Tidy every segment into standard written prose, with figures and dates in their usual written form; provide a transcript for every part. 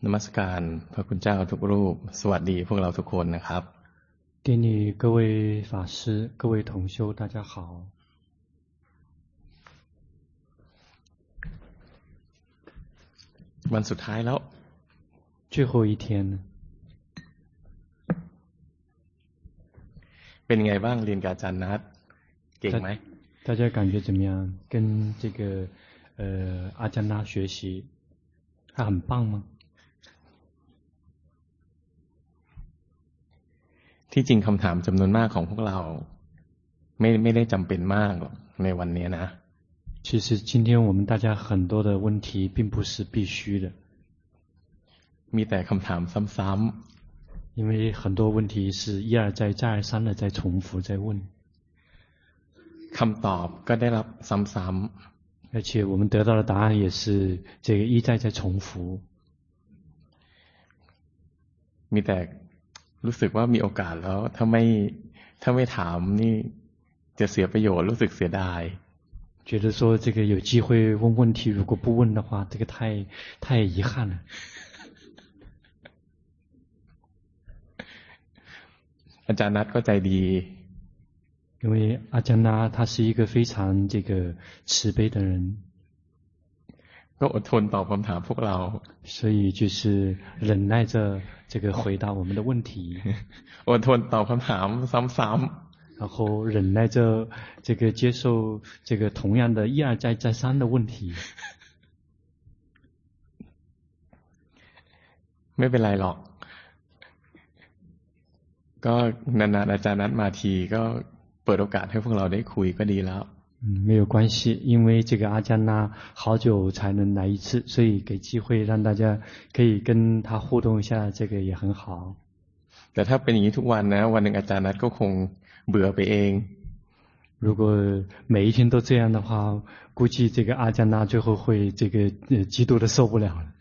นมัสการพระคุณเจ้าทุกรูปสวัสดีพวกเราทุกคนนะครับ典礼各位法师各位同修大家好วันสุดท้ายแล้ว最后一天了เป็นไงบ้างเรียนกับอาจารย์นัทเก่งไหม大家感觉怎么样跟这个阿加纳学习他很棒吗ที่จริงคำถามจำนวนมากของพวกเราไม่ได้จำเป็นมากหรอกในวันนี้นะ其实今天我们大家很多的问题并不是必须的มีแต่คำถามซ้ำๆ因为很多问题是一而再再而三的在重复在问คำตอบก็ได้รับซ้ำๆ而且我们得到的答案也是这个一再在重复มีแต่รู้สึกว่ามีโอกาสแล้วถ้าไม่ถามนี่จะเสียประโยชน์รู้สึกเสียดาย觉得说这个有机会问问题如果不问的话这个太遗憾了อาจารย์นัทก็ใจดี因为阿加纳他是一个非常这个慈悲的人ก็อดทนตอบคำถามพวกเรา所以就是忍耐着这个回答我们的问题อดทนตอบคำถามซ้ำๆ然后忍耐着这个接受这个同样的一而再再三的问题ไม่เป็นไรหรอกก็นานๆอาจารย์นัดมาทีก็เปิดโอกาสให้พวกเราได้คุยก็ดีแล้ว没有关系因为这个阿加纳好久才能来一次所以给机会让大家可以跟他互动一下这个也很好แต่ถ้าเป็นอย่างนี้ทุกวันนะวันหนึ่งอาจารย์นัดก็คงเบื่อไปเอง如果每一天都这样的话估计这个阿加纳最后会这个极度的受不了了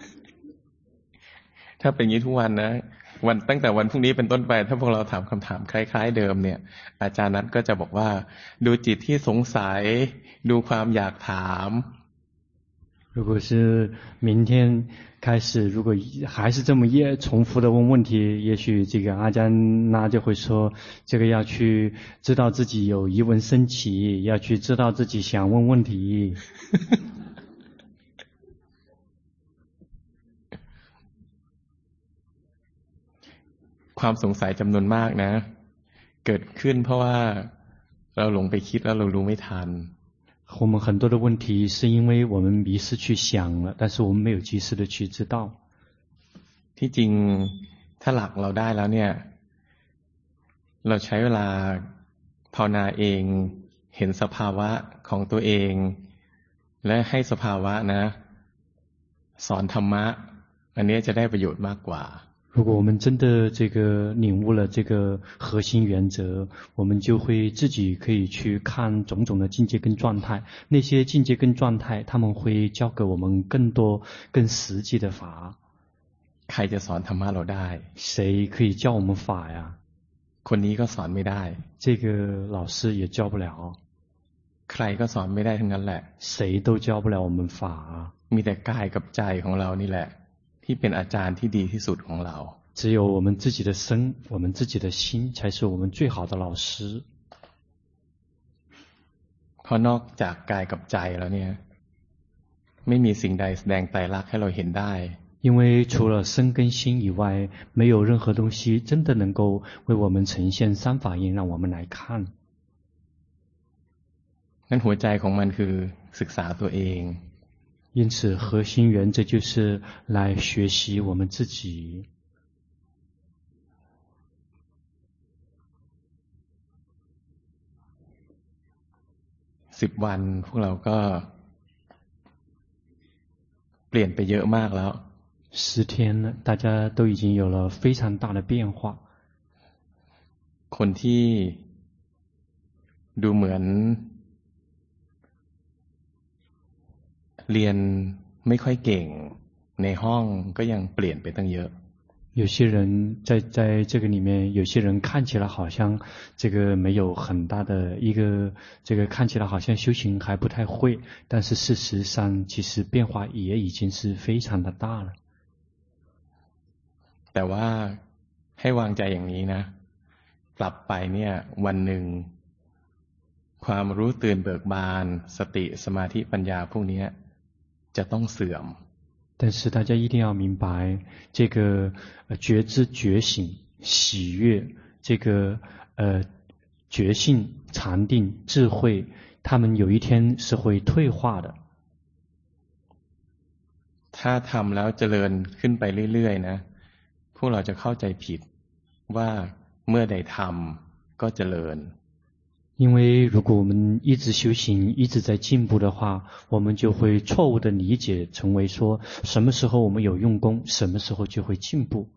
ถ้าเป็นอย่างนี้ทุกวันนะวันตั้งแต่วันพรุ่งนี้เป็นต้นไปถ้าพวกเราถามคำถามคล้ายๆเดิมเนี่ยอาจารย์นัทก็จะบอกว่าดูจิตที่สงสัยดูความอยากถาม如果是明天开始如果还是这么重复的问问题也许这个阿加纳就会说这个要去知道自己有疑问升起要去知道自己想问问题ความสงสัยจำนวนมากนะเกิดขึ้นเพราะว่าเราหลงไปคิดแล้วเรารู้ไม่ทัน我们很多的问题是因为我们迷失去想了但是我们没有及时的去知道ที่จริงถ้าหลักเราได้แล้วเนี่ยเราใช้เวลาภาวนาเองเห็นสภาวะของตัวเองและให้สภาวะนะสอนธรรมะอันนี้จะได้ประโยชน์มากกว่า如果我们真的这个领悟了这个核心原则我们就会自己可以去看种种的境界跟状态那些境界跟状态他们会教给我们更多更实际的法ใครจะสอนธรรมะเราได้谁可以教我们法呀คนนี้ก็สอนไม่ได้这个老师也教不了ใครก็สอนไม่ได้ทั้งนั้นแหละ谁都教不了我们法มีแต่กายกับใจของเรานี่แหละที่เป็นอาจารย์ที่ดีที่สุดของเรา只有我们自己的身我们自己的心才是我们最好的老师เพราะนอกจากกายกับใจแล้วเนี่ยไม่มีสิ่งใดแสดงไตรลักษณ์ให้เราเห็นได้因为除了身跟心以外没有任何东西真的能够为我们呈现三法印让我们来看นั่นหัวใจของมันคือศึกษาตัวเอง因此核心原则就是来学习我们自己 10 วันพวกเราก็เปลี่ยนไปเยอะมากแล้ว 10天了大家都已经有了非常大的变化คนที่ดูเหมือนเรียนไม่ค่อยเก่งในห้องก็ยังเปลี่ยนไปตั้งเยอะ有些人在这个里面有些人看起来好像这个没有很大的一个这个看起来好像修行还不太会但是事实上其实变化也已经是非常的大了แต่ว่าให้วางใจอย่างนี้นะกลับไปเนี่ยวันหนึ่งความรู้ตื่นเบิกบานสติสมาธิปัญญาพวกนี้จะต้องเสื่อม但是大家一定要明白，这个觉知、觉醒、喜悦，这个觉性、禅定、智慧，他们有一天是会退化的。 ถ้าทำแล้วเจริญขึ้นไปเรื่อยๆนะพวกเราจะเข้าใจผิดว่าเมื่อใดทำก็เจริญ因为如果我们一直修行，一直在进步的话，我们就会错误的理解成为说，什么时候我们有用功，什么时候就会进步。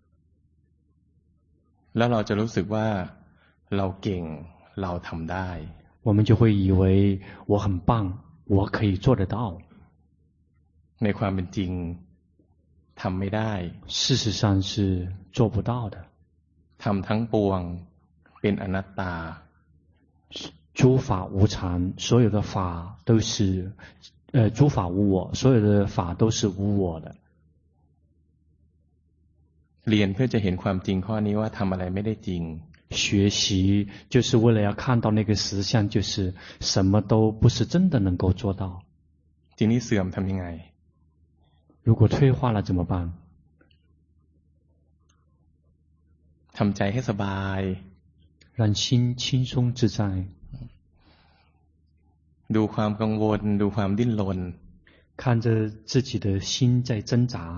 แล้วเราจะรู้สึกว่าเราเก่งเราทำได้我们就会以为我很棒，我可以做得到。 ในความเป็นจริงทำไม่ได้事实上是做不到的。 ทำทั้งปวงเป็นอนัตตา诸法无常，所有的法都是诸法无我，所有的法都是无我的。 เรียนเพื่อจะเห็นความจริงข้อนี้ว่าทำอะไรไม่ได้จริง学习就是为了要看到那个实相，就是什么都不是真的能够做到。 ทีนี้เสื่อมทำยังไง如果退化了怎么办？ ทำใจให้สบาย让心轻松自在。 ดูความกังวลดูความดิ้นรน看着自己的心在挣扎。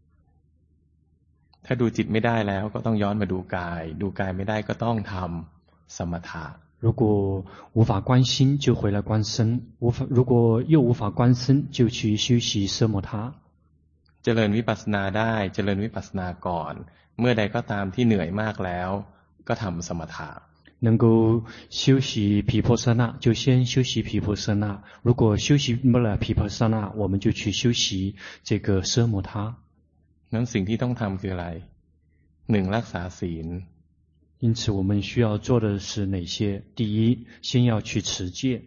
ถ้าดูจิตไม่ได้แล้วก็ต้องย้อนมาดูกายดูกายไม่ได้ก็ต้องทำสมถะ如果无法观心就回来观身，如果又无法观身就去修习奢摩他。 เจริญวิปัสสนาได้เจริญวิปัสสนาก่อนเมื่อใดก็ตามที่เหนื่อยมากแล้วก็ทำสมถะ能够修习毗婆舍那就先修习毗婆舍那，如果修习不了毗婆舍那我们就去修习这个奢摩他。 นั้นสิ่งที่ต้องทำคืออะไรหนึ่งรักษาศีล因此我们需要做的是哪些？第一，先要去持戒。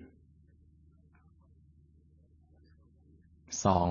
สอง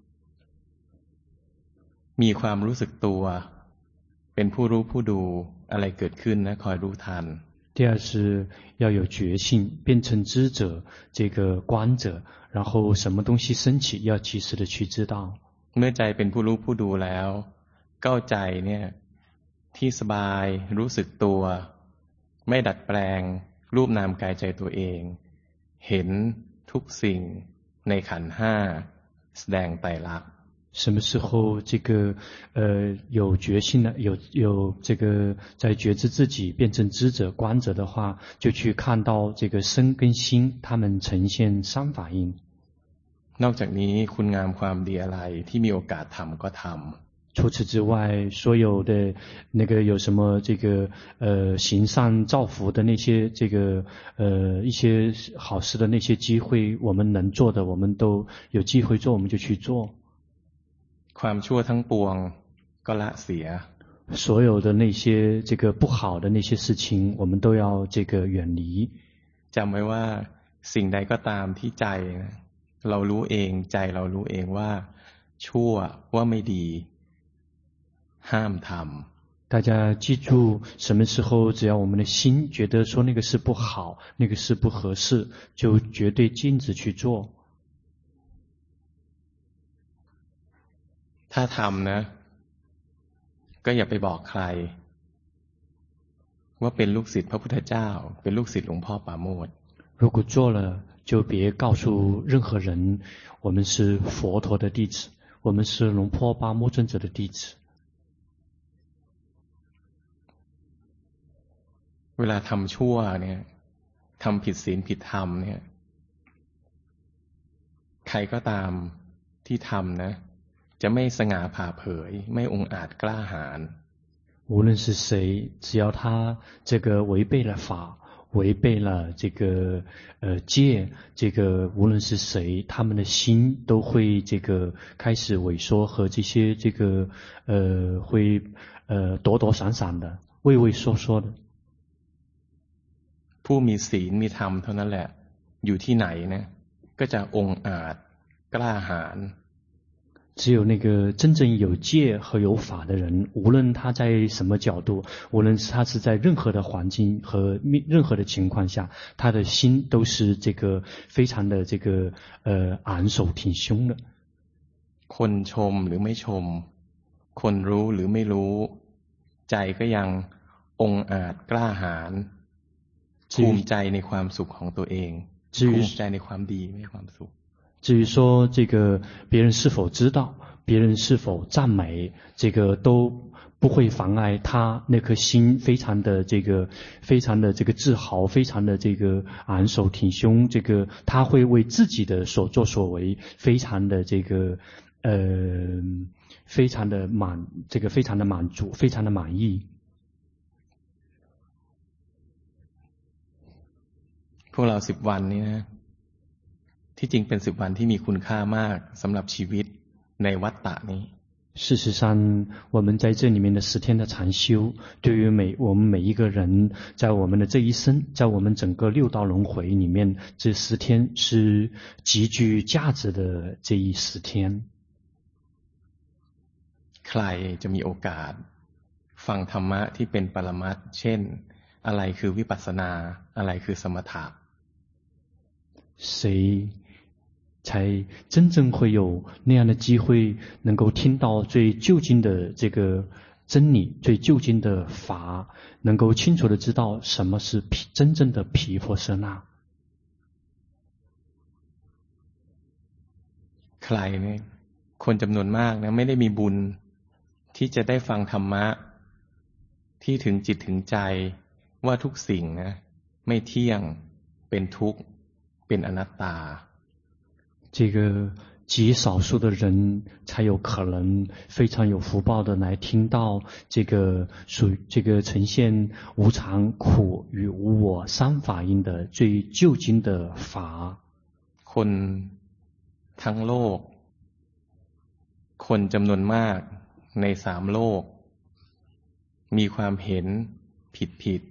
มีความรู้สึกตัวเป็นผู้รู้ผู้ดูอะไรเกิดขึ้นนะคอยรู้ทัน第二是要有觉性，变成知者，这个观者，然后什么东西升起，要及时的去知道。 เมื่อใจเป็นผู้รู้ผู้ดูแล้วเข้าใจเนี่ยที่สบายรู้สึกตัวไม่ดัดแปลงรูปนามกายใจตัวเองเห็นทุกสิ่งในขันธ์ห้าแสดงไตรลักษณ์什么时候这个有觉性的有这个在觉知自己变成知者观者的话，就去看到这个身跟心它们呈现三法印。 นอกจากนี้คุณงามความดีอะไรที่มีโอกาสทำก็ทำ除此之外，所有的那个有什么这个行善造福的那些这个一些好事的那些机会，我们能做的，我们都有机会做，我们就去做。 ความชั่วทั้งปวงก็ละเสีย所有的那些这个不好的那些事情，我们都要这个远离。 จำไว้ว่าสิ่งใดก็ตามที่ใจเรารู้เองใจเรารู้เองว่าชั่วว่าไม่ดีห้ามทำ大家记住，什么时候只要我们的心觉得说那个事不好，那个事不合适，就绝对禁止去做。 ถ้าทำนะก็อย่าไปบอกใครว่าเป็นลูกศิษย์พระพุทธเจ้าเป็นลูกศิษย์หลวงพ่อปราโมทย์如果做了，就别告诉任何人，我们是佛陀的弟子，我们是龙坡巴摩尊者的弟子。 เวลาทำชั่วเนี่ยทำผิดศีลผิดธรรมเนี่ยใครก็ตามที่ทำนะจะไม่สง่าผ่าเผยไม่องอาจกล้าหาญ无论是谁，只要他这个违背了法，违背了这个戒，这个无论是谁，他们的心都会这个开始萎缩和这些这个会躲躲闪闪的，畏畏缩缩的。 ผู้มีศีลมีธรรมเท่านั้นแหละอยู่ที่ไหนนะก็จะองอาจกล้าหาญ只有那个真正有戒和有法的人，无论他在什么角度，无论他是在任何的环境和任何的情况下，他的心都是这个非常的这个昂首挺胸的。 คนชมหรือไม่ชมคนรู้หรือไม่รู้ใจก็ยังองอาจกล้าหาญภูมิใจในความสุขของตัวเองภูมิใจในความดีไม่ความสุข至于说这个别人是否知道，别人是否赞美，这个都不会妨碍他那颗心非常的这个自豪，非常的这个昂首挺胸。这个他会为自己的所作所为非常的这个非常的满足，非常的满意。 พวกเรา10 วันนี้นะที่จริงเป็น10 วันที่มีคุณค่ามากสำหรับชีวิตในวัฏฏะนี้事实上，我们在这里面的10天的禅修，对于我们每一个人，在我们的这一生，在我们整个6道轮回里面，这10天是极具价值的这一10天。 ใครจะมีโอกาสฟังธรรมะที่เป็นปรมัตถ์เช่นอะไรคือวิปัสสนาอะไรคือสมถะ谁才真正会有那样的机会，能够听到最究竟的这个真理，最究竟的法，能够清楚的知道什么是真正的毗婆舍那。 ใครเนี่ยคนจำนวนมากนะไม่ได้มีบุญที่จะได้ฟังธรรมะที่ถึงจิตถึงใจว่าทุกสิ่งนะไม่เที่ยงเป็นทุกข์เป็นอนัตตา这个极少数的人才有可能非常有福报的来听到这个呈现无常、苦与无我三法印的最究竟的法。 คนทั้งโลกคนจำนวนมากใน3 โลกมีความเห็นผิด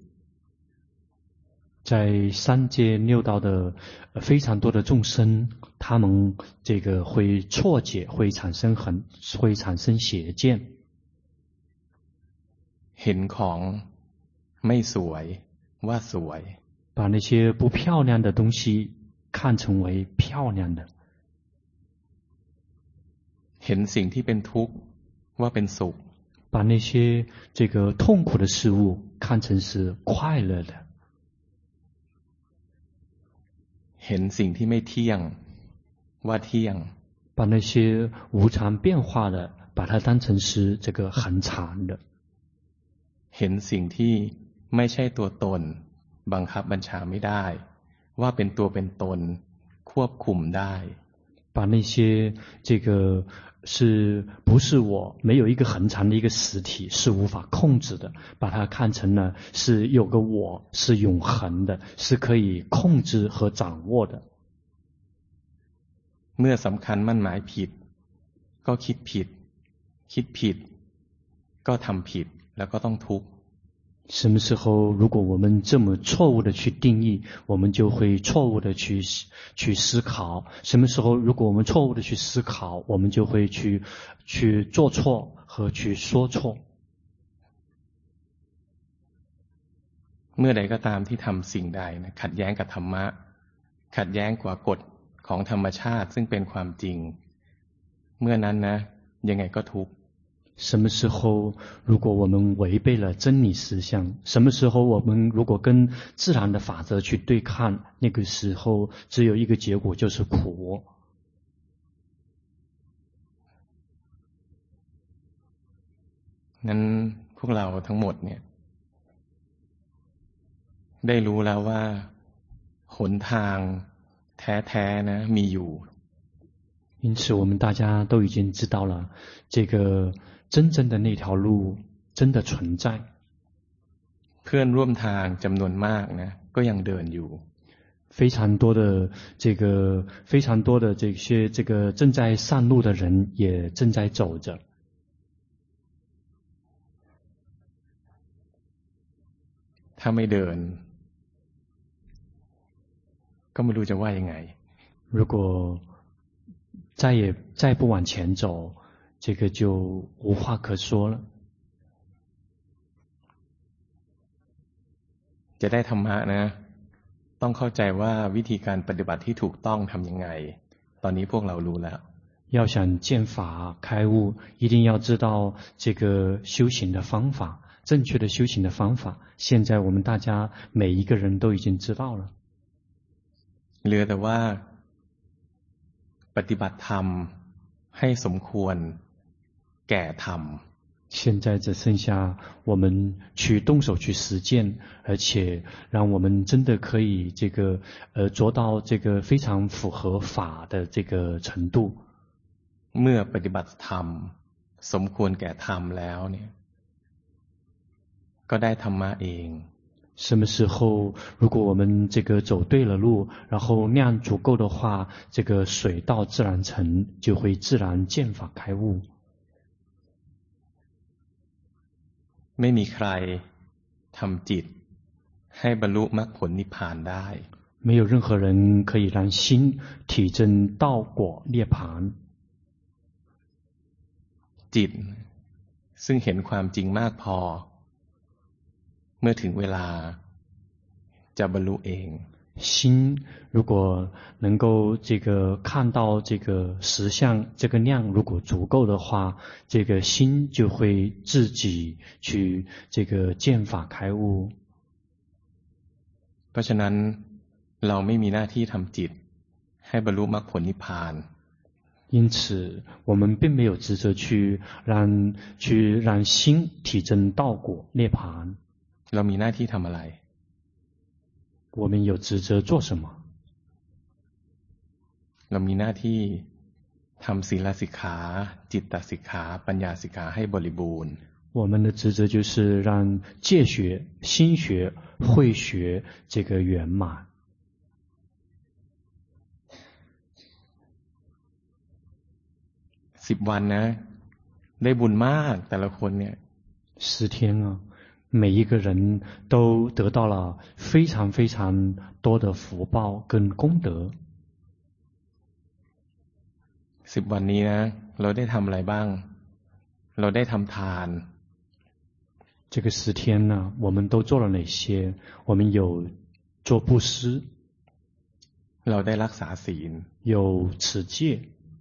在3界6道的非常多的众生，他们这个会错解，会产生邪见。 เห็นของไม่สวยว่าสวย把那些不漂亮的东西看成为漂亮的。 เห็นสิ่งที่เป็นทุกข์ว่าเป็นสุข把那些这个痛苦的事物看成是快乐的。 เห็นสิ่งที่ไม่เที่ยงว่าเที่ยง把那些无常变化的把它当成是这个很长的。 เห็นสิ่งที่ไม่ใช่ตัวตนบังคับบัญชาไม่ได้ว่าเป็นตัวเป็นตนควบคุมได้把那些这个是不是我没有一个恒常的一个实体是无法控制的，把它看成了是有个我是永恒的，是可以控制和掌握的。 เมื่อสำคัญมั่นหมายผิดก็คิดผิดคิดผิดก็ทำผิดแล้วก็ต้องทุกข์什么时候如果我们这么错误的去定义，我们就会错误的去思考。什么时候如果我们错误的去思考，我们就会去做错和去说错。 เมื่อใดก็ตามที่ทำสิ่งใดนะขัดแย้งกับธรรมะขัดแย้งกับกฎของธรรมชาติซึ่งเป็นความจริงเมื่อนั้นนะยังไงก็ทุกข์什么时候如果我们违背了真理实相，什么时候我们如果跟自然的法则去对抗，那个时候只有一个结果，就是苦。 นั้นพวกเราทั้งหมดเนี่ยได้รู้แล้วว่าหนทางแท้ๆนะมีอยู่因此我们大家都已经知道了这个真正的那条路真的存在。 เพื่อนร่วมทางจำนวนมากนะก็ยังเดินอยู่非常多的这些正在上路的人也正在走着。 ถ้าไม่เดินก็ไม่รู้จะว่ายังไง如果再不往前走，这个就无话可说了。 จะได้ธรรมะนะต้องเข้าใจว่าวิธีการปฏิบัติที่ถูกต้องทำยังไงตอนนี้พวกเรารู้แล้ว要想见法开悟，一定要知道这个修行的方法，正确的修行的方法。现在我们大家每一个人都已经知道了。 เหลือแต่ว่าปฏิบัติธรรมให้สมควรแก่ธรรม现在只剩下我们去动手去实践，而且让我们真的可以做到这个非常符合法的这个程度。 เมื่อปฏิบัติธรรมสมควรแก่ธรรมแล้วเนี่ยก็ได้ธรรมะเอง什么时候如果我们这个走对了路，然后量足够的话，这个水到自然成，就会自然见法开悟。 ไม่มีใครทำจิตให้บรรลุมรรคผลนิพพานได้没有任何人可以让心体证道果涅槃。 จิตซึ่งเห็นความจริงมากพอเมื่อถึงเวลาจะบรรลุเอง心如果能够看到这个实相，这个量如果足够的话，这个心就会自己去见法开悟。 เพราะฉะนั้นเราไม่มีหน้าที่ทำจิตให้บรรลุมรรคผลนิพพาน因此我们并没有职责去让心体证道果涅槃。 เรามีหน้าที่ทำอะไร我们有职责做什么？ เรามีหน้าที่ทำศีลสิกขาจิตตสิกขาปัญญาสิกขาให้บริบูรณ์我们的职责就是让戒学、心学、慧学这个圆满。 10 วันนะได้บุญมากแต่ละคนเนี่ย 10天啊，每一个人都得到了非常非常多的福报跟功德。 10 วันนี้นะเราได้ทำอะไรบ้างเราได้ทำทาน这个10天呢，我们都做了哪些？我们有做布施， เราได้รักษาศีล有持戒，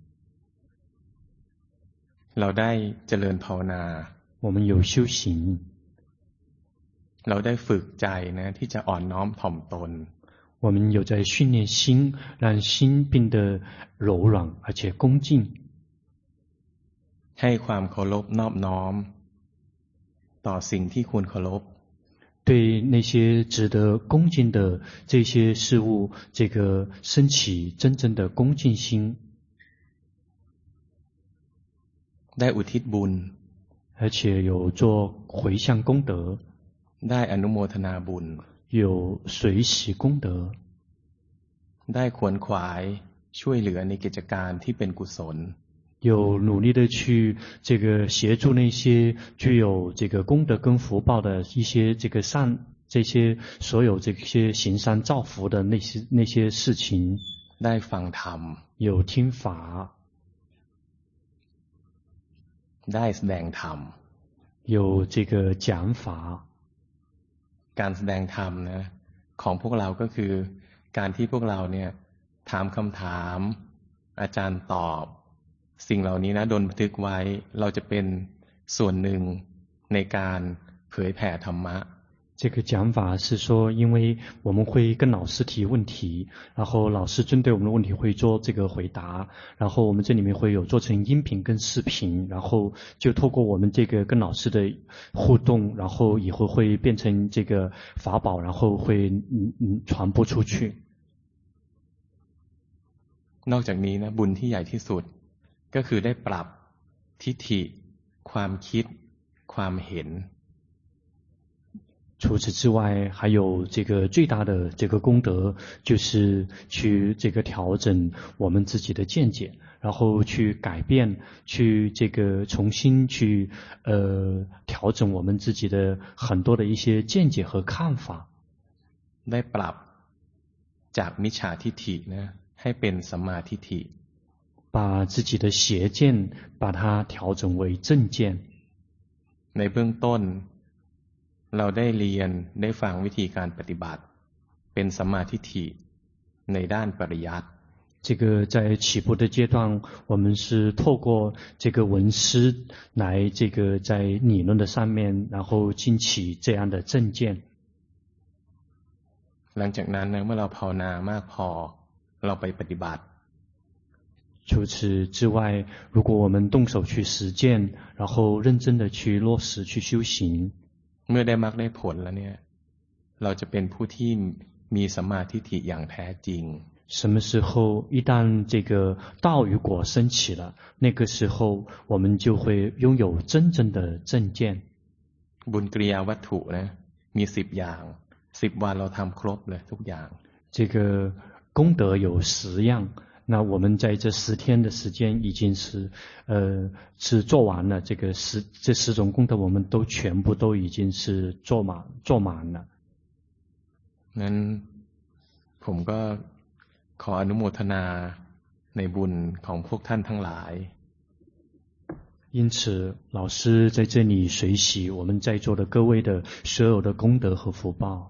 เราได้เจริญภาวนา我们有修行， เราได้ฝึกใจนะที่จะอ่อนน้อมถ่อมตน我们有在训练心，让心变得柔软而且恭敬， ให้ความเคารพนอบน้อมต่อสิ่งที่ควรเคารพ对那些值得恭敬的这些事物，升起真正的恭敬心， ได้อุทิศบุญ而且有做回向功德， ได้อนุโมทนาบุญ有随喜功德， ได้ขวนขวายช่วยเหลือในกิจการที่เป็นกุศล有努力的去协助那些具有功德跟福报的一些这些所有这些行善造福的那些事情， ได้ฟังธรรม有听法， ได้แสดงธรรม有讲法。 การแสดงธรรมนะของพวกเราก็คือการที่พวกเราเนี่ยถามคำถามอาจารย์ตอบสิ่งเหล่านี้นะโดนบันทึกไว้เราจะเป็นส่วนหนึ่งในการเผยแผ่ธรรมะ这个讲法是说，因为我们会跟老师提问题，然后老师针对我们的问题会做回答，然后我们这里面会有做成音频跟视频，然后就透过我们跟老师的互动，然后以后会变成法宝，然后会传播出去。 นอกจากนี้นะบุญที่ใหญ่ที่สุดก็คือได้ปรับทิฏฐิความคิดความเห็น除此之外，还有最大的功德，就是去调整我们自己的见解，然后去改变，去重新去调整我们自己的很多的一些见解和看法。 ได้ปรับจากมิจฉาทิฏฐินะให้เป็นสัมมาทิฏฐิ把自己的邪见把它调整为正见。 ในเบื้องต้นเราได้เรียนได้ฟังวิธีการปฏิบัติเป็นสัมมาทิฏฐิในด้านปริยัติ这个在起步的阶段，我们是透过这个闻思来这个在理论的上面，然后进起这样的正见。 หลังจากนั้นเมื่อเราภาวนามากพอเราไปปฏิบัติ除此之外，如果我们动手去实践，然后认真的去落实去修行， เมื่อได้มรรคได้ผลแล้วเนี่ยเราจะเป็นผู้ที่มีสัมมาทิฏฐิอย่างแท้จริง什么时候一旦这个道与果升起了，那个时候我们就会拥有真正的正见。 บุญกิริยาวัตถุนะมี10อย่าง10วันเราทำครบเลยทุกอย่าง这个功德有10样，那我们在这10天的时间已经是做完了，这10种功德我们都全部都已经是做满了。 งั้นผมก็ขออนุโมทนาในบุญของพวกท่านทั้งหลาย因此老师在这里随喜我们在座的各位的所有的功德和福报。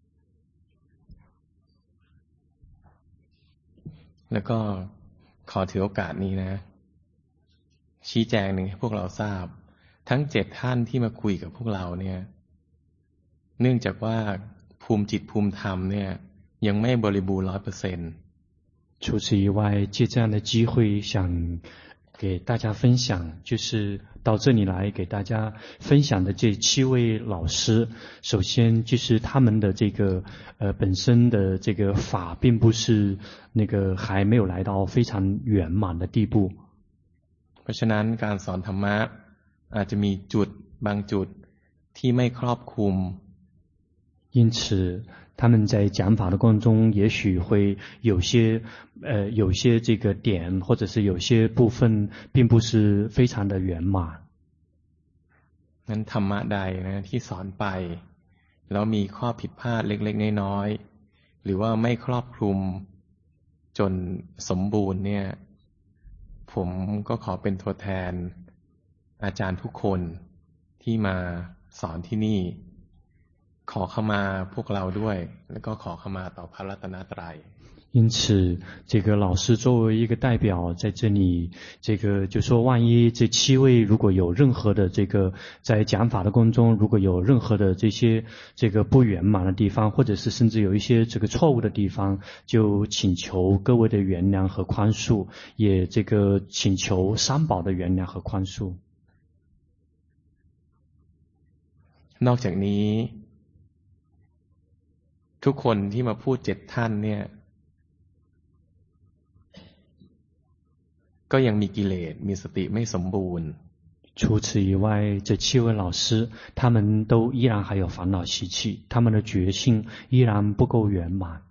แล้วก็ขอถือโอกาสนี้นะชี้แจงหนึ่งให้พวกเราทราบทั้ง7ท่านที่มาคุยกับพวกเราเนี่ยเนื่องจากว่าภูมิจิตภูมิธรรมเนี่ยยังไม่บริบูรณ์ 100% 除此以外，借这样的机会想给大家分享，就是到这里来给大家分享的这7位老师，首先就是他们的这个本身的这个法并不是那个还没有来到非常圆满的地步。 เพราะฉะนั้นการสอนธรรมะอาจจะมีจุดบางจุดที่ไม่ครอบคลุม因此他们在讲法的过程中也许会有些这个点或者是有些部分并不是非常的圆满。 งั้นธรรมะใดนะที่สอนไปแล้วมีข้อผิดพลาดเล็กๆน้อยๆหรือว่าไม่ครอบคลุมจนสมบูรณ์เนี่ยผมก็ขอเป็นตัวแทนอาจารย์ทุกคนที่มาสอนที่นี่ขอเข้ามาพวกเราด้วยแล้วก็ขอเข้ามาต่อพระรัตนตรัย因此这个老师作为一个代表在这里，这个就说万一这7位如果有任何的这个在讲法的过程中如果有任何的这些这个不圆满的地方，或者是甚至有一些这个错误的地方，就请求各位的原谅和宽恕，也这个请求三宝的原谅和宽恕。 นอกจากนี้ทุกคนที่มาพูด7ท่านเนี่ยก็ยังมีกิเลสมีสติไม่สมบูรณ์除此以外，这7位老师他们都依然还有烦恼习气，他们的觉性依然不够圆满。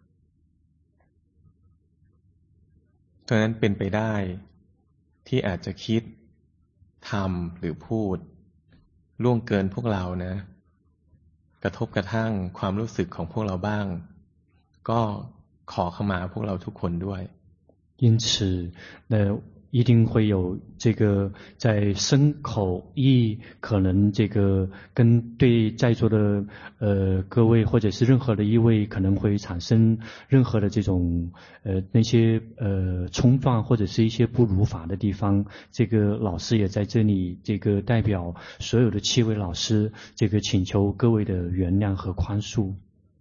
เพราะฉะนั้นเป็นไปได้ที่อาจจะคิดทำหรือพูดล่วงเกินพวกเรานะกระทบกระทั่งความรู้สึกของพวกเราบ้างก็ขอเข้ามาพวกเราทุกคนด้วย因此一定会有这个在身口意可能这个跟对在座的各位或者是任何的一位可能会产生任何的这种那些冲撞或者是一些不如法的地方，这个老师也在这里这个代表所有的7位老师这个请求各位的原谅和宽恕。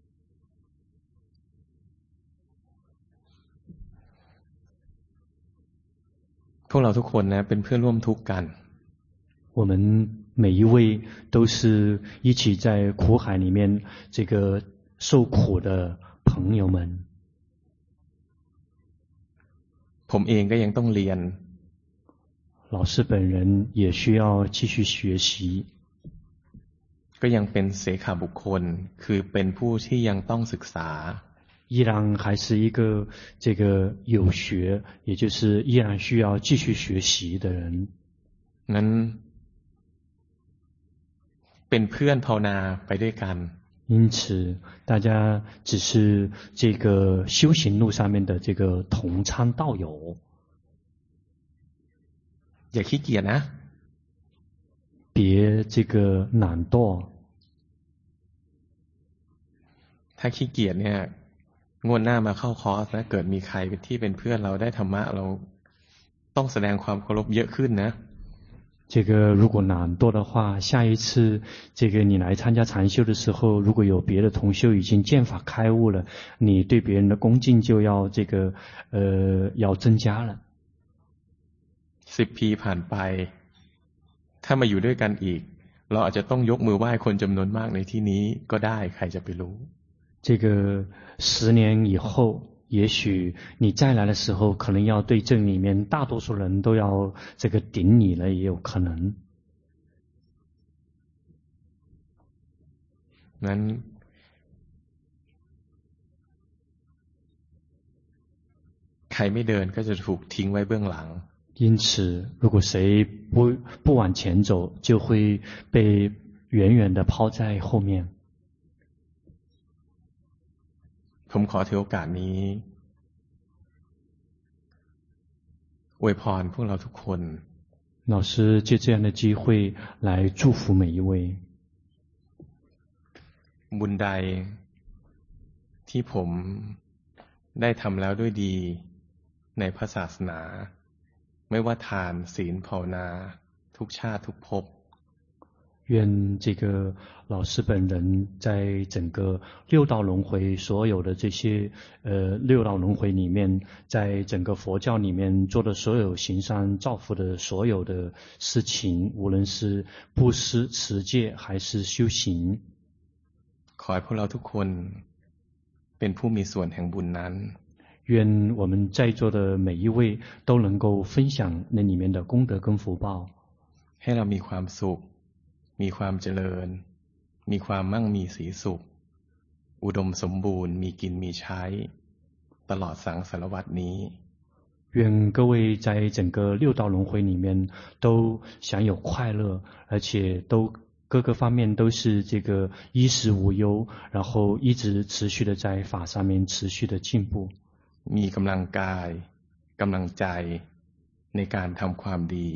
พวกเราทุกคนนะเป็นเพื่อนร่วมทุกข์กัน我们每一位都是一起在苦海里面这个受苦的朋友们。 ผมเองก็ยังต้องเรียน老师本人也需要继续学习ก็ยังเป็นเสขบุคคลคือเป็นผู้ที่ยังต้องศึกษา依然还是一个这个有学，也就是依然需要继续学习的人。 งั้นเป็นเพื่อนภาวนาไปด้วยกัน因此大家只是这个修行路上面的这个同参道友。 อย่าขี้เกียจนะ别这个懒惰。 ถ้าขี้เกียจเนี่ยงวดหน้ามาเข้าคอร์สนะเกิดมีใครที่เป็นเพื่อนเราได้ธรรมะเราต้องแสดงความเคารพเยอะขึ้นนะ这个如果懒惰的话，下一次这个你来参加禅修的时候，如果有别的同修已经见法开悟了，你对别人的恭敬就要要增加了。 10 ปีผ่านไปถ้ามาอยู่ด้วยกันอีกเราอาจจะต้องยกมือไหว้คนจำนวนมากในที่นี้ก็ได้ใครจะไปรู้这个10年以后，也许你再来的时候，可能要对这里面大多数人都要这个顶你了，也有可能。 นั้นใครไม่เดินก็จะถูกทิ้งไว้เบื้องหลัง因此，如果谁不往前走，就会被远远的抛在后面。 ผมขอถือโอกาสนี้อวยพรพวกเราทุกคน老师借这样的机会来祝福每一位。 บุญใดที่ผมได้ทำแล้วด้วยดีในพระศาสนาไม่ว่าทานศีลภาวนาทุกชาติทุกภพ愿这个老师本人在整个六道轮回所有的这些六道轮回里面，在整个佛教里面做的所有行善造福的所有的事情，无论是布施、持戒还是修行， ขอให้พวกเราทุกคนเป็นผู้มีส่วนแห่งบุญนั้น愿我们在座的每一位都能够分享那里面的功德跟福报， ให้เรามีความสุขมีความเจริญมีความมั่งมีสีสุขอุดมสมบูรณ์มีกินมีใช้ตลอดสังสารวัฏนี้愿各位在整个六道轮回里面都享有快乐，而且都各个方面都是这个衣食无忧，然后一直持续的在法上面持续的进步。 มีกำลังกายกำลังใจในการทำความดี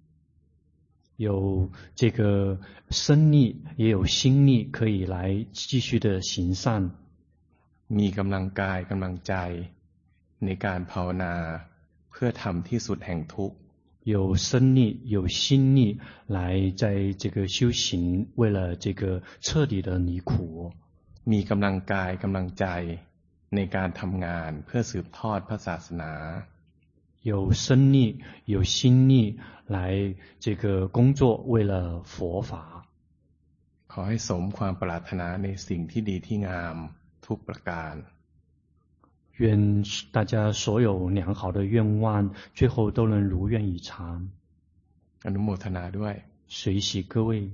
有这个身力也有心力可以来继续的行善มีกำลังกายกำลังใจในการภาวนาเพื่อทำที่สุดแห่งทุกข์有身力有心力来在这个修行为了这个彻底的离苦มีกำลังกายกำลังใจในการทำงานเพื่อสืบทอดพระศาสนา有身力有心力来这个工作为了佛法ขอให้สมความปรารถนาในสิ่งที่ดีที่งามทุกประการ愿大家所有良好的愿望最后都能如愿以偿อนุโมทนาด้วย随喜各位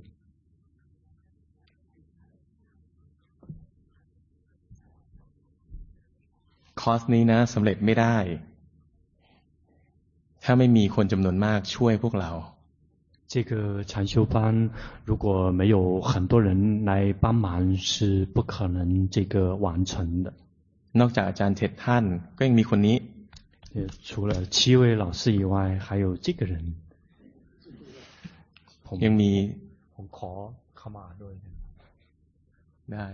คอร์สนี้นะสำเร็จไม่ได้ถ้าไม่มีคนจำนวนมากช่วยพวกเรา这个禅修班如果没有很多人来帮忙是不可能这个完成的นอกจากอาจารย์7ท่านก็ยังมีคนนี้除了7位老师以外还有这个人ยังมีผมขอเข้ามาด้วยได้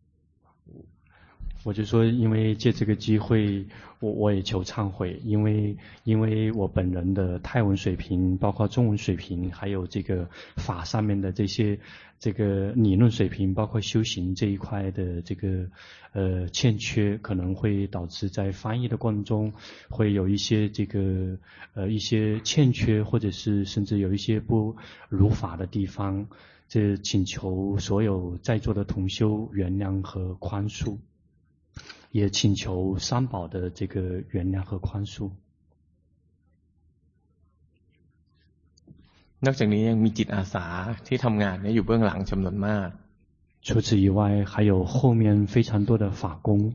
我就说因为借这个机会我也求忏悔因为我本人的泰文水平包括中文水平还有这个法上面的这些这个理论水平包括修行这一块的这个欠缺可能会导致在翻译的过程中会有一些这个一些欠缺或者是甚至有一些不如法的地方这请求所有在座的同修原谅和宽恕也请求三宝的这个原谅和宽恕นอกจากนี้ยังมีจิตอาสาที่ทำงานอยู่เบื้องหลังจำนวนมาก除此以外还有后面非常多的法工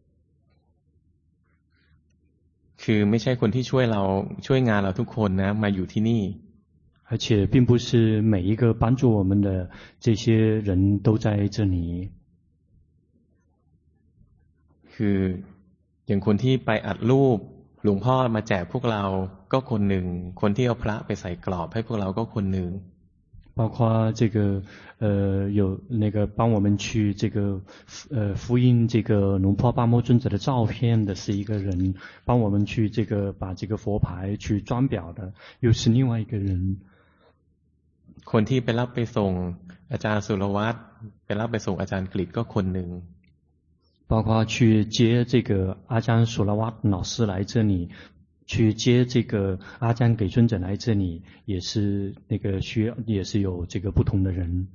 คือไม่ใช่คนที่ช่วยเราช่วยงานเราทุกคนนะมาอยู่ที่นี่而且并不是每一个帮助我们的这些人都在这里คืออย่างคนที่ไปอัดรูปหลวงพ่อมาแจกพวกเราก็คนหนึ่งคนที่เอาพระไปใส่กรอบให้พวกเราก็คนหนึ่ง包括这个有那个帮我们去这个复印这个龙婆巴摩尊者的照片的是一个人，帮我们去这个把这个佛牌去装裱的又是另外一个人。 คนที่ไปรับไปส่งอาจารย์สุรวัตรไปรับไปส่งอาจารย์กฤษก็คนหนึ่ง包括去接这个阿江苏拉瓦老师来这里，去接这个阿江给尊者来这里，也是那个需要，也是有这个不同的人。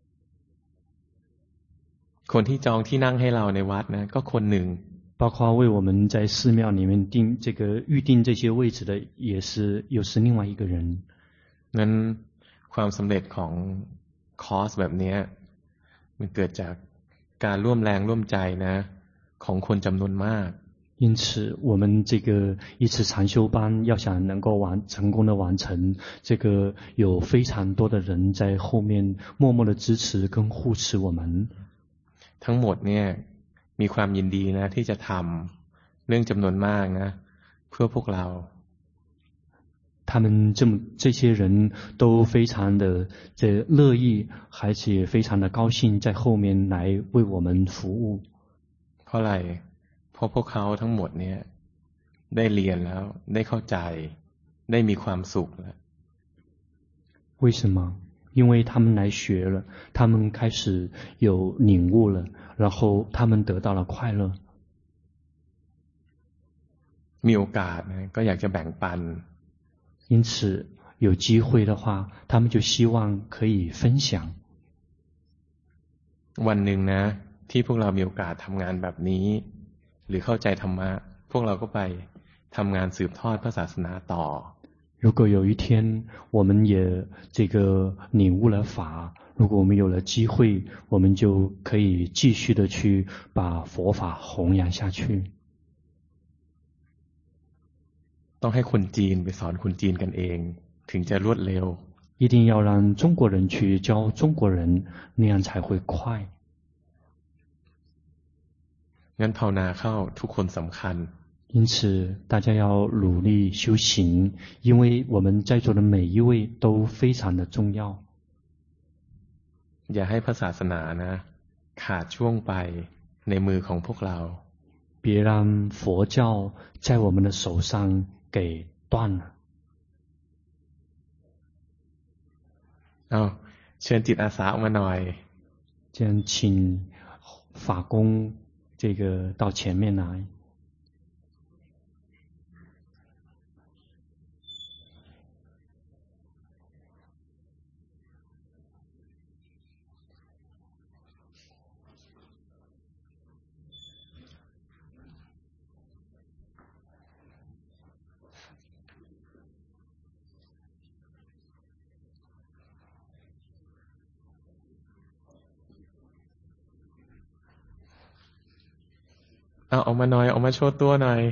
คนที่จองที่นั่งให้เราในวัดนะก็คนหนึ่ง包括为我们在寺庙里面预定这些位置的，又是另外一个人。 งั้นความสำเร็จของคอร์สแบบนี้มันเกิดจากการร่วมแรงร่วมใจนะของคนจำนวนมาก因此我们这个一次禅修班要想能够成功的完成，这个有非常多的人在后面默默的支持跟护持我们。 ทั้งหมดเนี่ยมีความยินดีนะที่จะทำเรื่องจำนวนมากนะเพื่อพวกเรา他们这些人都非常的乐意，而且非常的高兴在后面来为我们服务。 เพราะอะไรเพราะพวกเขาทั้งหมดเนี่ยได้เรียนแล้วได้เข้าใจได้มีความสุขแล้ว为什么？因为他们来学了，他们开始有领悟了，然后他们得到了快乐。 มีโอกาสนะก็อยากจะแบ่งปัน因此有机会的话他们就希望可以分享วันหนึ่งนะที่พวกเรามีโอกาสทำงานแบบนี้หรือเข้าใจธรรมะพวกเราก็ไปทำงานสืบทอดพระศาสนาต่อ如果有一天我们也这个领悟了法，如果我们有了机会，我们就可以继续的去把佛法弘扬下去。 ต้องให้คนจีนไปสอนคนจีนกันเองถึงจะรวดเร็ว一定要让中国人去教中国人，那样才会快。 งั้นภาวนาเข้าทุกคนสำคัญ因此大家要努力修行，因为我们在座的每一位都非常的重要。 อย่าให้พระศาสนานะขาดช่วงไปในมือของพวกเรา别让佛教在我们的手上给断了。 เชิญจิตอาสาออกมาหน่อย这样请法工这个到前面来。 ออกมาหน่อยออกมาโชว์ตัวหน่อย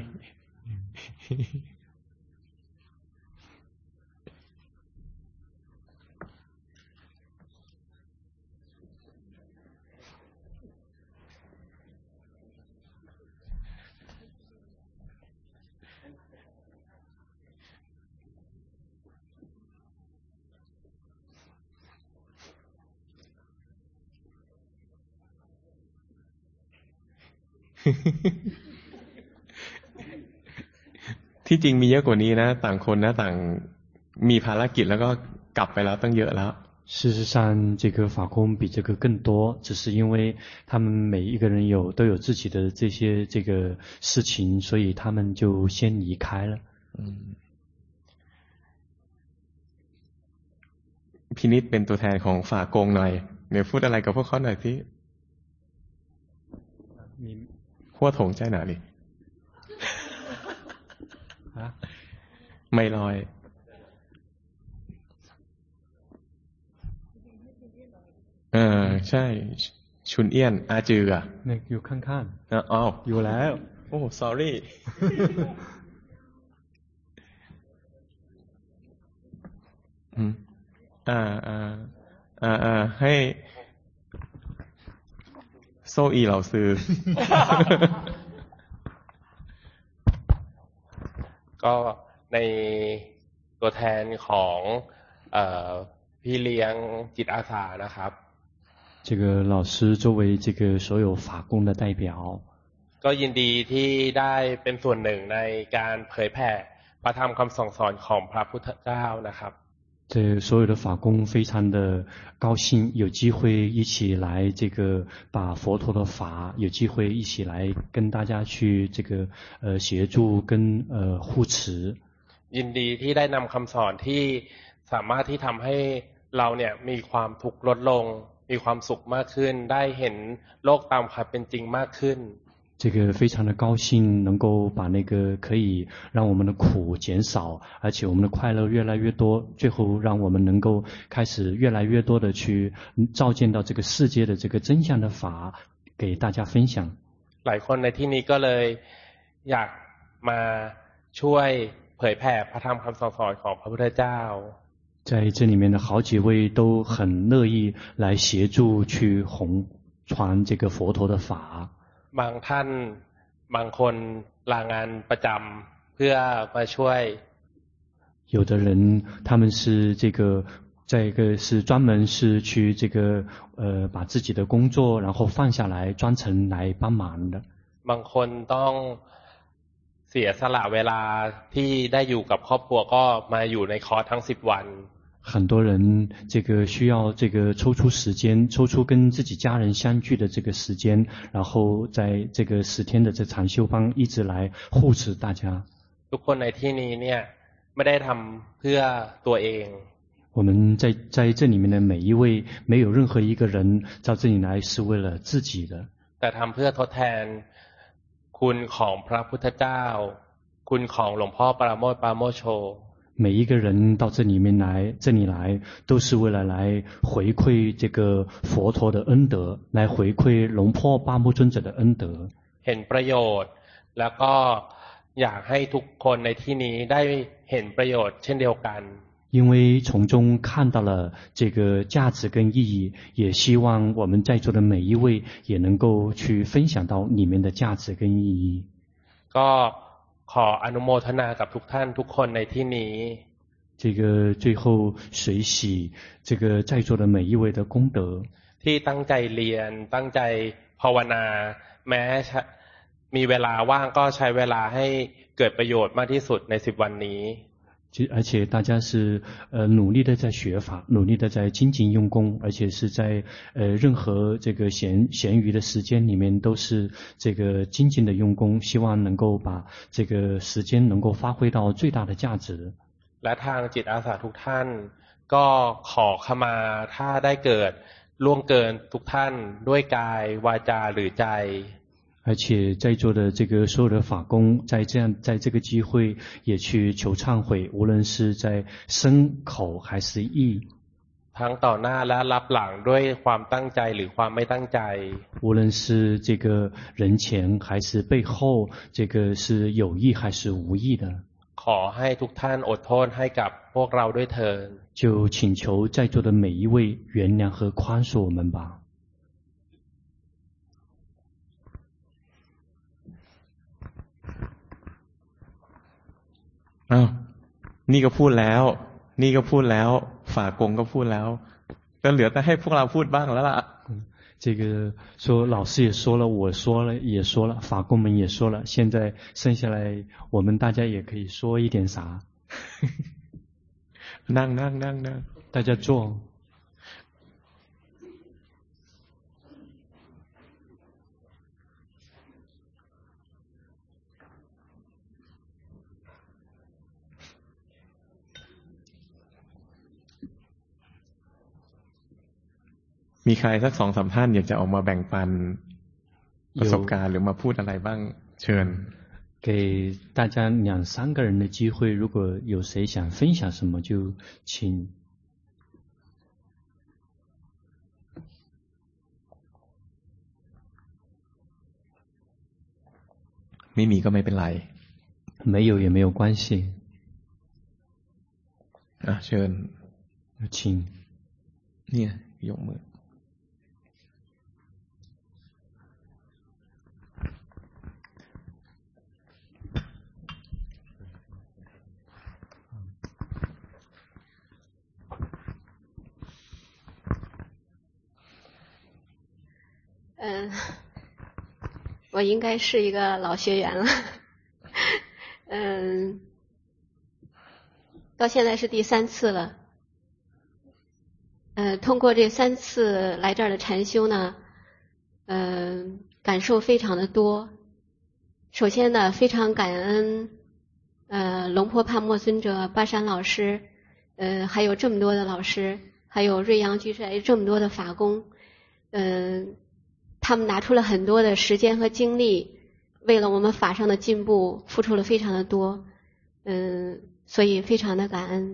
ที่จริงมีเยอะกว่านี้นะต่างคนนะต่างมีภารกิจแล้วก็กลับไปแล้วตั้งเยอะแล้ว事实上这个法空比这个更多，只是因为他们每一个人都有自己的这个事情，所以他们就先离开了。 พินิจเป็นตัวแทนของฝากกงหน่อยเดี๋ยวพูดอะไรกับพวกเขาหน่อยสิขั้วถงใจหนาดิไม่ลอยใช่ชุนเอี้ยนอาจืออ่ะอยู่ข้างๆอยู่แล้วโอ้ sorry ให้โซอีเหล่าซื้อก็ในตัวแทนของพี่เลี้ยงจิตอาสานะครับ这个老师作为这个所有法工的代表， ก็ยินดีที่ได้เป็นส่วนหนึ่งในการเผยแผ่พระธรรมคำสั่งสอนของพระพุทธเจ้านะครับ这所有的法工非常的高兴，有机会一起来这个把佛陀的法，有机会一起来跟大家去这个协助跟护持。 ยินดีที่ได้นำคำสอนที่สามารถที่ทำให้เราเนี่ยมีความทุกข์ลดลงมีความสุขมากขึ้นได้เห็นโลกตามความเป็นจริงมากขึ้น这个非常的高兴，能够把那个可以让我们的苦减少，而且我们的快乐越来越多，最后让我们能够开始越来越多的去照见到这个世界的这个真相的法，给大家分享。 หลายคนในที่นี้ก็เลยอยากมาช่วยเผยแผ่พระธรรมคำสอนของพระพุทธเจ้า在这里面的好几位都很乐意来协助去弘传这个佛陀的法。 บางท่านบางคนลางานประจำเพื่อมาช่วย有的人他们是这个在一个是专门是去这个把自己的工作然后放下来专程来帮忙的บางคนต้องเสียสละเวลาที่ได้อยู่กับครอบครัวก็มาอยู่ในคอร์สทั้ง10วัน很多人这个需要这个抽出时间，抽出跟自己家人相聚的这个时间，然后在这个10天的这禅修班一直来护持大家。 ทุกคนในที่นี้เนี่ยไม่ได้ทำเพื่อตัวเอง我们在这里面的每一位，没有任何一个人到这里来是为了自己的。 แต่ทำเพื่อทดแทนคุณของพระพุทธเจ้าคุณของหลวงพ่อปราโมทย์ปราโมชโช每一个人到这里来，都是为了来回馈这个佛陀的恩德，来回馈龙坡巴木尊者的恩德。 เห็นประโยชน์แล้วก็อยากให้ทุกคนในที่นี้ได้เห็นประโยชน์เช่นเดียวกัน因为从中看到了这个价值跟意义，也希望我们在座的每一位也能够去分享到里面的价值跟意义。 ก็ขออนุโมทนากับทุกท่านทุกคนในที่นี้这个最后随喜这个在座的每一位的功德ที่ตั้งใจเรียนตั้งใจภาวนาแม้มีเวลาว่างก็ใช้เวลาให้เกิดประโยชน์มากที่สุดใน10วันนี้而且大家是努力的在学法，努力的在精进用功，而且是在任何这个闲余的时间里面都是这个精进的用功，希望能够把这个时间能够发挥到最大的价值。 และทางจิตอาสาทุกท่านก็ขอขมาถ้าได้เกิดล่วงเกินทุกท่านด้วยกายวาจาหรือใจ而且在座的这个所有的法工，在这个机会也去求忏悔，无论是在身口还是意， ทั้งต่อหน้าและรับหลังด้วยความตั้งใจหรือความไม่ตั้งใจ无论是这个人前还是背后，这个是有意还是无意的， ขอให้ทุกท่านอดโทษให้กับพวกเราด้วยเถิด就请求在座的每一位原谅和宽恕我们吧。 อ้าวนี่ก็พูดแล้วนี่ก็พูดแล้วฝากงก็พูดแล้วก็เหลือแต่ให้พวกเราพูดบ้างแล้วล่ะ这个说老师也说了，我说了也说了，法工们也说了，现在剩下来我们大家也可以说一点啥。 นั่ง大家坐。 มีใครสัก2-3ท่านอยากจะออกมาแบ่งปันประสบการณ์หรือมาพูดอะไรบ้างเชิญ给大家2-3个人的机会，如果有谁想分享什么就请。 ไม่มีก็ไม่เป็นไร没有也没有关系เชิญ请เนี่ยยกมือ我应该是一个老学员了。到现在是第3次了。通过这3次来这儿的禅修呢，感受非常的多。首先呢，非常感恩龙坡帕默尊者、巴山老师，还有这么多的老师，还有瑞阳居士，还有这么多的法工，他们拿出了很多的时间和精力，为了我们法上的进步付出了非常的多，所以非常的感恩。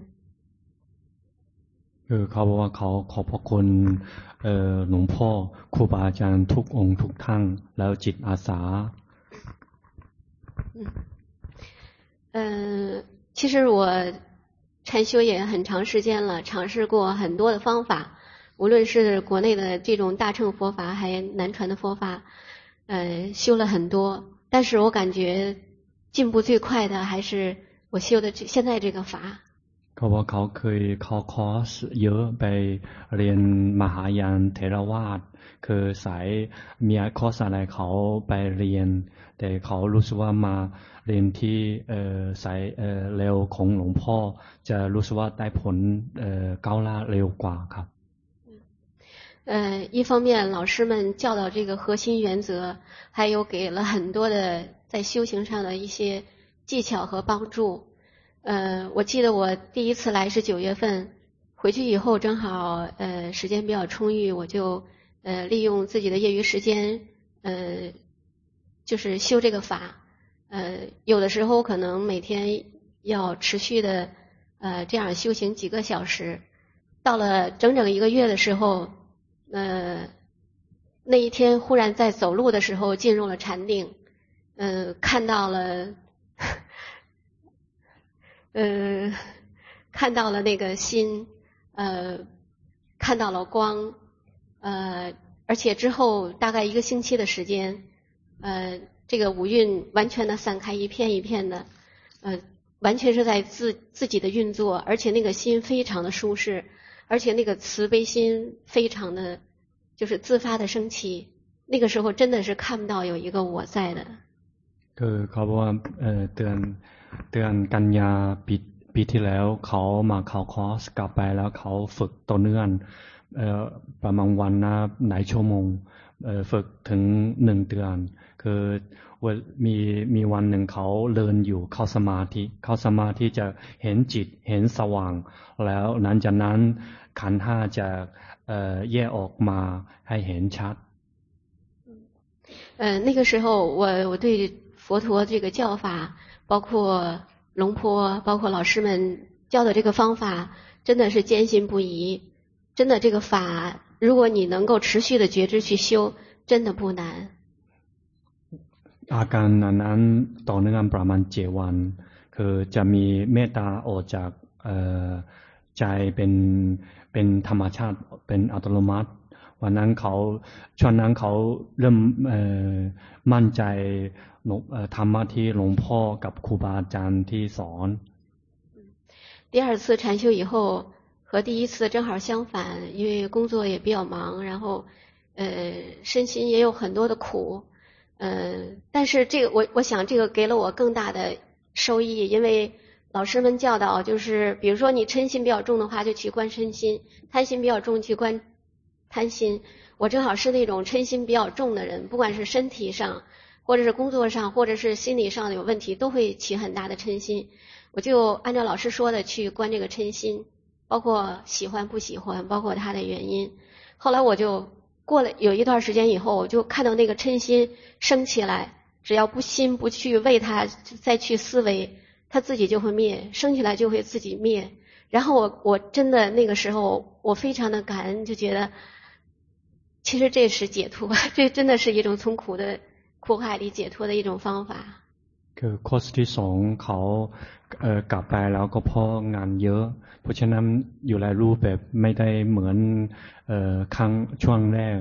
เขาบอกว่าเขาขอบพระคุณหลวงพ่อครูบาอาจารย์ทุกองค์ทุกท่านแล้วจิตอาสา其实我禅修也很长时间了，尝试过很多的方法，无论是国内的这种大乘佛法，还南传的佛法，修了很多，但是我感觉进步最快的还是我修的现在这个法。 เขาบอกเขาเคยเข้าคอร์สเยอะไปเรียนมหายานเถรวาทคือสายมีคอร์สอะไรเขาไปเรียนแต่เขารู้สึกว่ามาเรียนที่สายเร็วของหลวงพ่อจะรู้สึกว่าได้ผลก้าวหน้าเร็วกว่าครับ一方面老师们教导这个核心原则，还有给了很多的在修行上的一些技巧和帮助。我记得我第一次来是9月份，回去以后正好时间比较充裕，我就利用自己的业余时间就是修这个法。有的时候可能每天要持续的这样修行几个小时，到了整整1个月的时候，那一天忽然在走路的时候进入了禅定，看到了看到了那个心，看到了光，而且之后大概1个星期的时间，这个五蕴完全的散开，一片一片的，完全是在自己的运作，而且那个心非常的舒适，而且那个慈悲心非常的就是自发的升起，那个时候真的是看不到有一个我在的。 เขาบอกว่าเดือนกันยาปีที่แล้วเขามาเข้าคอร์สกลับไปแล้วเขาฝึกต่อเนื่องประมาณวันนะหลายชั่วโมงฝึกถึง1 เดือนคือมีวันหนึ่งเขาเดินอยู่เข้าสมาธิจะเห็นจิตเห็นสว่างแล้วหลังจากนั้นขันธ์5จะแยกออกมาให้เห็นชัด那个时候我对佛陀这个教法，包括龙坡，包括老师们教的这个方法，真的是坚信不疑。真的这个法，如果你能够持续的觉知去修，真的不难。 อาการนั้นต่อเนื่องประมาณ7 วันคือจะมีเมตตาออกจากใจเป็นธรรมชาติเป็นอัตโนมัติวันนั้นช่วงนั้นเขาเริ่มมั่นใจธรรมะที่หลวงพ่อกับครูบาอาจารย์ที่สอน第2次禅修以后和第1次正好相反，因为工作也比较忙，然后身心也有很多的苦，但是这个我想这个给了我更大的收益，因为老师们教导就是比如说你嗔心比较重的话就去观嗔心，贪心比较重去观贪心，我正好是那种嗔心比较重的人，不管是身体上或者是工作上或者是心理上有问题都会起很大的嗔心，我就按照老师说的去观这个嗔心，包括喜欢不喜欢，包括它的原因。后来我就过了有一段时间以后，我就看到那个嗔心升起来，只要心不去为它再去思维，它自己就会灭，升起来就会自己灭。然后我真的那个时候我非常的感恩，就觉得其实这是解脱，这真的是一种从苦海里解脱的一种方法。 คือคอร์สที่2เขากลับไปแล้วก็เพราะงานเยอะเพราะฉะนั้นอยู่หลายรูปแบบไม่ได้เหมือนครั้งช่วงแรก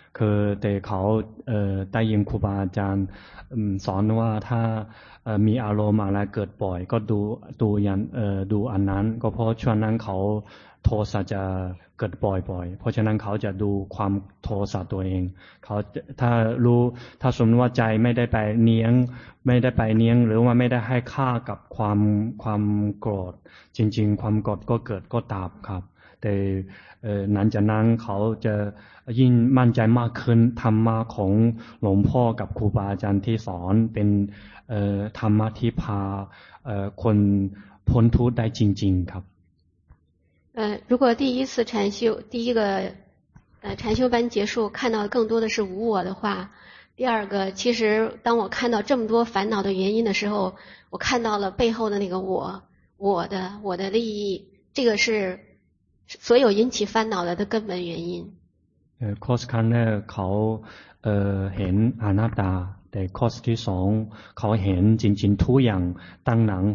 คือแต่เขาได้ยินครูบาอาจารย์สอนว่าถ้ามีอารมณ์อะไรเกิดบ่อยก็ดูอันนั้นก็เพราะช่วงนั้นเขาโทสะจะเกิดบ่อยๆเพราะฉะนั้นเขาจะดูความโทสะตัวเองเขาถ้าสมมติว่าใจไม่ได้ไปเนียงหรือว่าไม่ได้ให้ค่ากับความโกรธจริงๆความโกรธก็เกิดก็ดับครับแต่หลังจากนั้นเขาจะยิ่งมั่นใจมากขึ้นธรรมะของหลวงพ่อกับครูบาอาจารย์ที่สอนเป็นธรรมะที่พาคนพ้นทุกข์ได้จริงๆครับ如果第一次禅修，第一个禅修班结束，看到更多的是无我的话，第二个，其实当我看到这么多烦恼的原因的时候，我看到了背后的那个我的利益，这个是所有引起烦恼的根本原因。 คอร์สครั้งแรกเขาเห็นอนัตตาแต่คอร์สที่สองเขาเห็นจริงๆทุกอย่างตั้งหนัง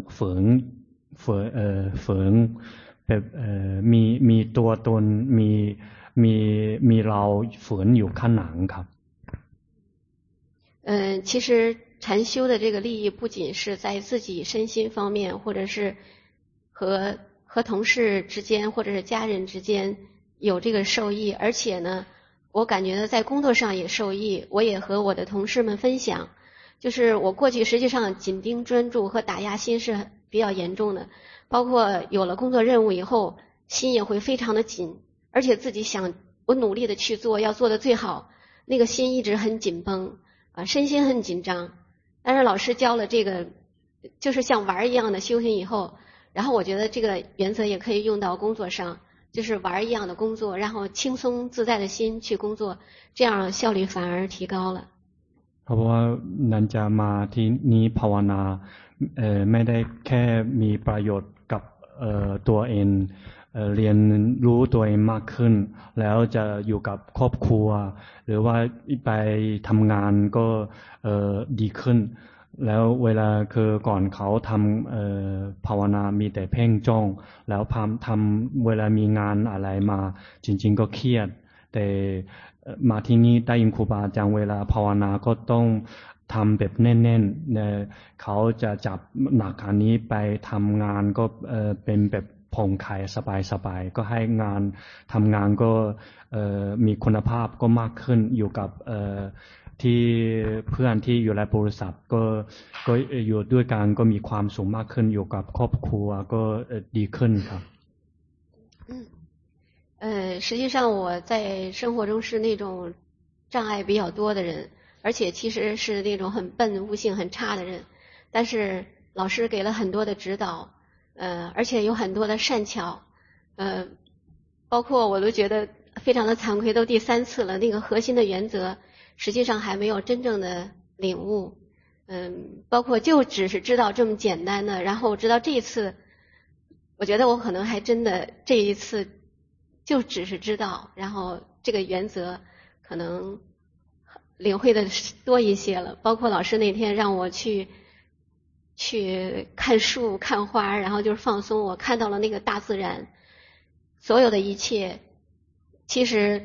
ฝืนแบบมีตัวตนมีเราฝืนอยู่ข้างหลังครับ其实禅修的这个利益不仅是在自己身心方面，或者是和同事之间，或者是家人之间有这个受益，而且呢，我感觉到在工作上也受益，我也和我的同事们分享，就是我过去实际上紧盯专注和打压心是比较严重的，包括有了工作任务以后，心也会非常的紧，而且自己想我努力的去做，要做的最好，那个心一直很紧绷身心很紧张。但是老师教了这个就是像玩一样的修行以后，然后我觉得这个原则也可以用到工作上，就是玩一样的工作，然后轻松自在的心去工作，这样效率反而提高了。 เพราะว่านันจะมาที่นี้ภาวนาไม่ได้แค่มีประโยชน์กับตัวเองเรียนรู้ตัวเองมากขึ้นแล้วจะอยู่กับครอบครัวหรือว่าไปทำงานก็ดีขึ้นแล้วเวลาคือก่อนเขาทำภาวนามีแต่เพ่งจ้องแล้วทำเวลามีงานอะไรมาจริงๆก็เครียดแต่มาที่นี่ได้ยินครูบาอาจารย์เวลาภาวนาก็ต้องทำแบบแน่นๆเขาจะจับหนักอันนี้ไปทำงานก็เป็นแบบผ่องคลายสบายๆก็ให้งานทำงานก็มีคุณภาพก็มากขึ้นอยู่กับที่เพื่อนที่อยู่ในบริษัทก็อยู่ด้วยกันก็มีความสุขมากขึ้นอยู่กับครอบครัวก็ดีขึ้นครับ实际上我在生活中是那种障碍比较多的人，而且其实是那种很笨、悟性很差的人，但是老师给了很多的指导，而且有很多的善巧，包括我都觉得非常的惭愧，都第3次了，那个核心的原则实际上还没有真正的领悟，包括就只是知道这么简单的，然后直到这一次，我觉得我可能还真的这一次就只是知道，然后这个原则可能领会的多一些了。包括老师那天让我去看树看花，然后就是放松，我看到了那个大自然所有的一切其实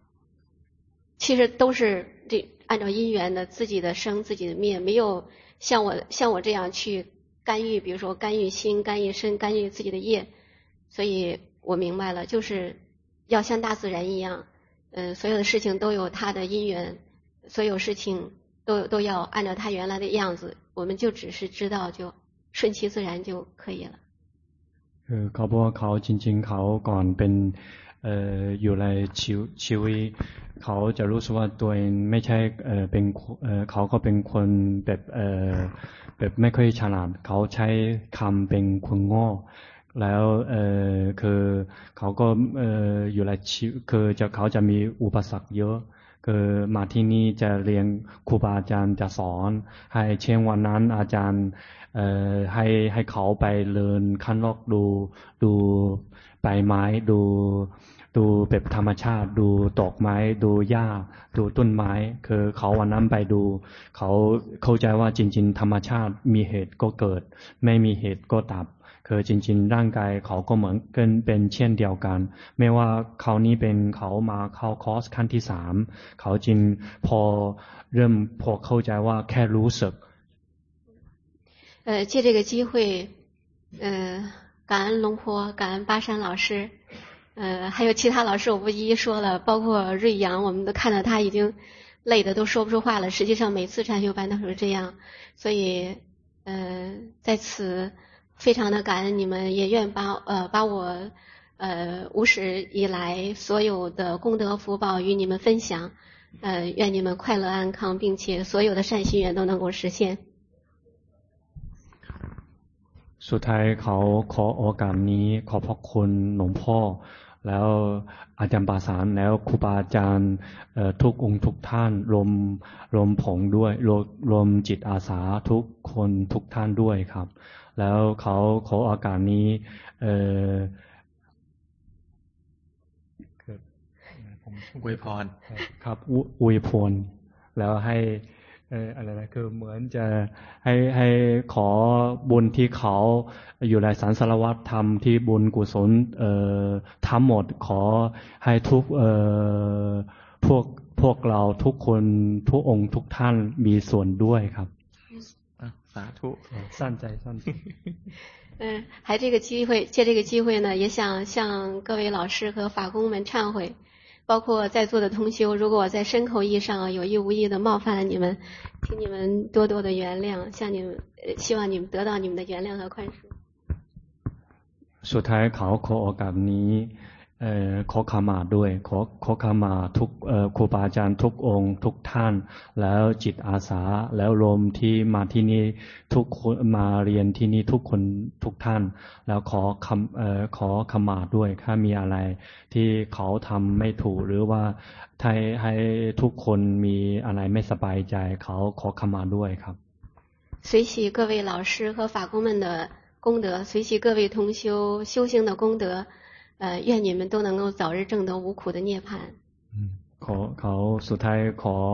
都是按照因缘的，自己的生自己的灭，没有像我这样去干预，比如说干预心干预身干预自己的业，所以我明白了，就是要像大自然一样，所有的事情都有它的因缘，所有事情都要按照它原来的样子，我们就只是知道就顺其自然就可以了。 เขาบอกว่าเขาจริงๆเขาก่อนเป็นอยู่ในชีวิตเขาจะรู้สึกว่าตัวเองไม่ใช่เป็นเขาก็เป็นคนแบบไม่ค่อยฉลาดเขาใช้คำเป็นคนโง่แล้วคือเขาก็อยู่ในคือเขาจะมีอุปสรรคเยอะคือมาที่นี่จะเรียนครูบาอาจารย์จะสอนให้เช่นวันนั้นอาจารย์ให้เขาไปเดินข้างนอกดูใบไม้ดูแบบธรรมชาติดูดอกไม้ดูหญ้าดูต้นไม้คือเขาวันนั้นไปดูเขาเข้าใจว่าจริงๆธรรมชาติมีเหตุก็เกิดไม่มีเหตุก็ดับคือจริงๆร่างกายเขาก็เหมือนกันเป็นเช่นเดียวกันไม่ว่าเขานี้เป็นเขามาเข้าคอร์สขั้นที่3เขาจึงพอเริ่มพอเข้าใจว่าแค่รู้สึก借这个机会感恩龙婆感恩巴山老师还有其他老师我不一一说了包括瑞阳我们都看到他已经累得都说不出话了实际上每次禅修班都是这样所以在此非常的感恩你们也愿把我无始以来所有的功德福报与你们分享愿你们快乐安康并且所有的善心愿都能够实现สุดท้ายเขาขอโอกาสนี้ขอบพระคุณหลวงพ่อแล้วอาจารย์ปาสารแล้วครูบาอาจารย์ทุกองค์ทุกท่านรวมผงด้วยรวมจิตอาสาทุกคนทุกท่านด้วยครับแล้วเขาขอโอกาสนี้อวยพรครับอวยพรแล้วให้อะไรนะคือเหมือนจะให้ขอบุญที่เขาอยู่ในสังสารวัฏธรรมที่บุญกุศลทั้งหมดขอให้ทุกพวกเราทุกคนทุกองค์ทุกท่านมีส่วนด้วยครับสาธุสั้นใจ还借这个机会呢也想向各位老师和法工们忏悔包括在座的同修如果我在身口意上有意无意的冒犯了你们请你们多多的原谅希望你们得到你们的原谅和宽恕สุดท้ายเขาขอโอกาสนี้ขอขมาด้วยขอขมาทุกครูบาอาจารย์ทุกองค์ทุกท่านแล้วจิตอาสาแล้วรวมที่มาที่นี่ทุกคนมาเรียนที่นี่ทุกคนทุกท่านแล้วขอขมาด้วยถ้ามีอะไรที่เขาทำไม่ถูกหรือว่าให้ทุกคนมีอะไรไม่สบายใจเขาขอขมาด้วยครับ随喜各位老师和法工们的功德随喜各位同修修行的功德愿你们都能够早日证得无苦的涅槃เขาสุดท้ายขอ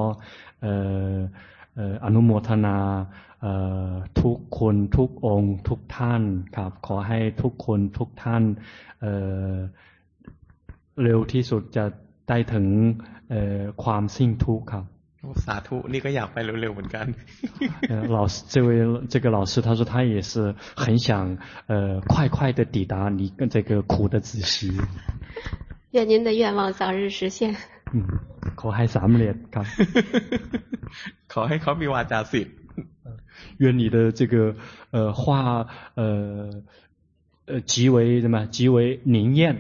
อนุโมทนาทุกคนทุกองค์ทุกท่านครับขอให้ทุกคนทุกท่านเร็วที่สุดจะได้ถึงความสิ้นทุกข์ครับสาธุนี่ก็อยากไปเร็วๆเหมือนกัน这个老师他说他也是很想快快的抵达你跟这个苦的子时愿您的愿望早日实现ขอให้สำเร็จครับขอให้เขามีวาจาสิทธิ์愿你的这个话极为灵验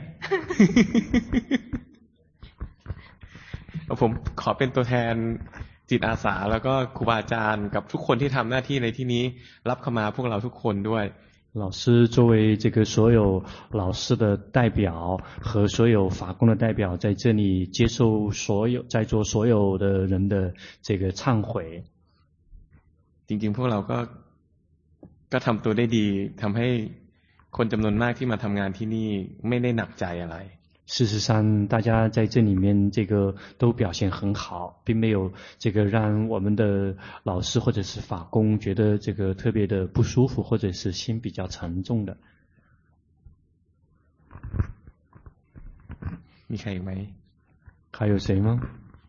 ผมขอเป็นตัวแทนจิตอาสาแล้วก็ครูบาอาจารย์กับทุกคนที่ทำหน้าที่ในที่นี้รับเข้ามาพวกเราทุกคนด้วย老师作为这个所有老师的代表和所有法工的代表在这里接受在座所有的人的这个忏悔จริงๆพวกเราก็ทำตัวได้ดีทำให้คนจำนวนมากที่มาทำงานที่นี่ไม่ได้หนักใจอะไร事实上大家在这里面这个都表现很好并没有这个让我们的老师或者是法工觉得这个特别的不舒服或者是心比较沉重的มีใครอีกไหม还有谁吗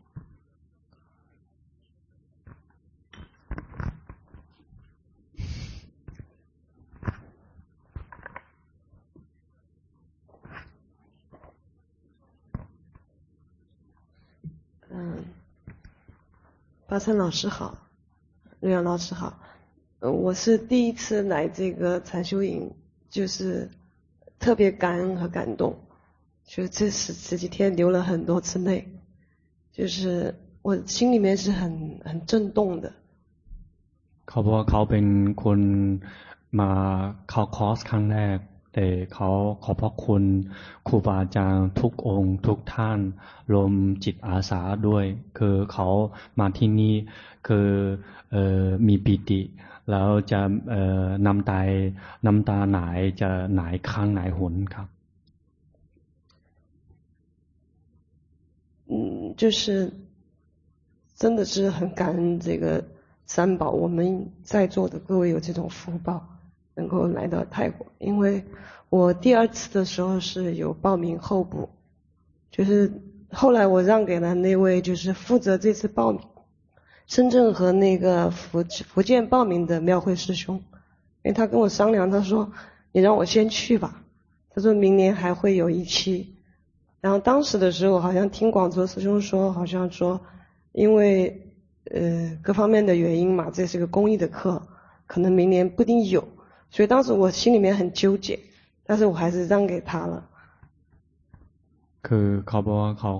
巴山老师好，瑞阳老师好，我是第一次来这个禅修营，就是特别感恩和感动，就这十几天流了很多次泪，就是我心里面是很震动的。 เขาบอกว่าเขาเป็นคนมาเข้าคอร์สครั้งแรกแต่เขาขอบพระคุณครูบาอาจารย์ทุกองค์ทุกท่านรวมจิตอาสาด้วยคือเขามาที่นี่คือมีปิติแล้วจะน้ำตาไหลจะไหลครั้งไหลหนครับ就是真的是很感恩这个三宝，我们在座的各位有这种福报， 能够来到泰国，因为我第2次的时候是有报名候补，就是后来我让给了那位就是负责这次报名深圳和那个福建报名的庙会师兄，因为他跟我商量，他说你让我先去吧，他说明年还会有一期。然后当时的时候好像听广州师兄说，好像说因为各方面的原因嘛，这是个公益的课，可能明年不一定有，所以当时我心里面很纠结，但是我还是让给他了。 คือเขาบอกว่าเขา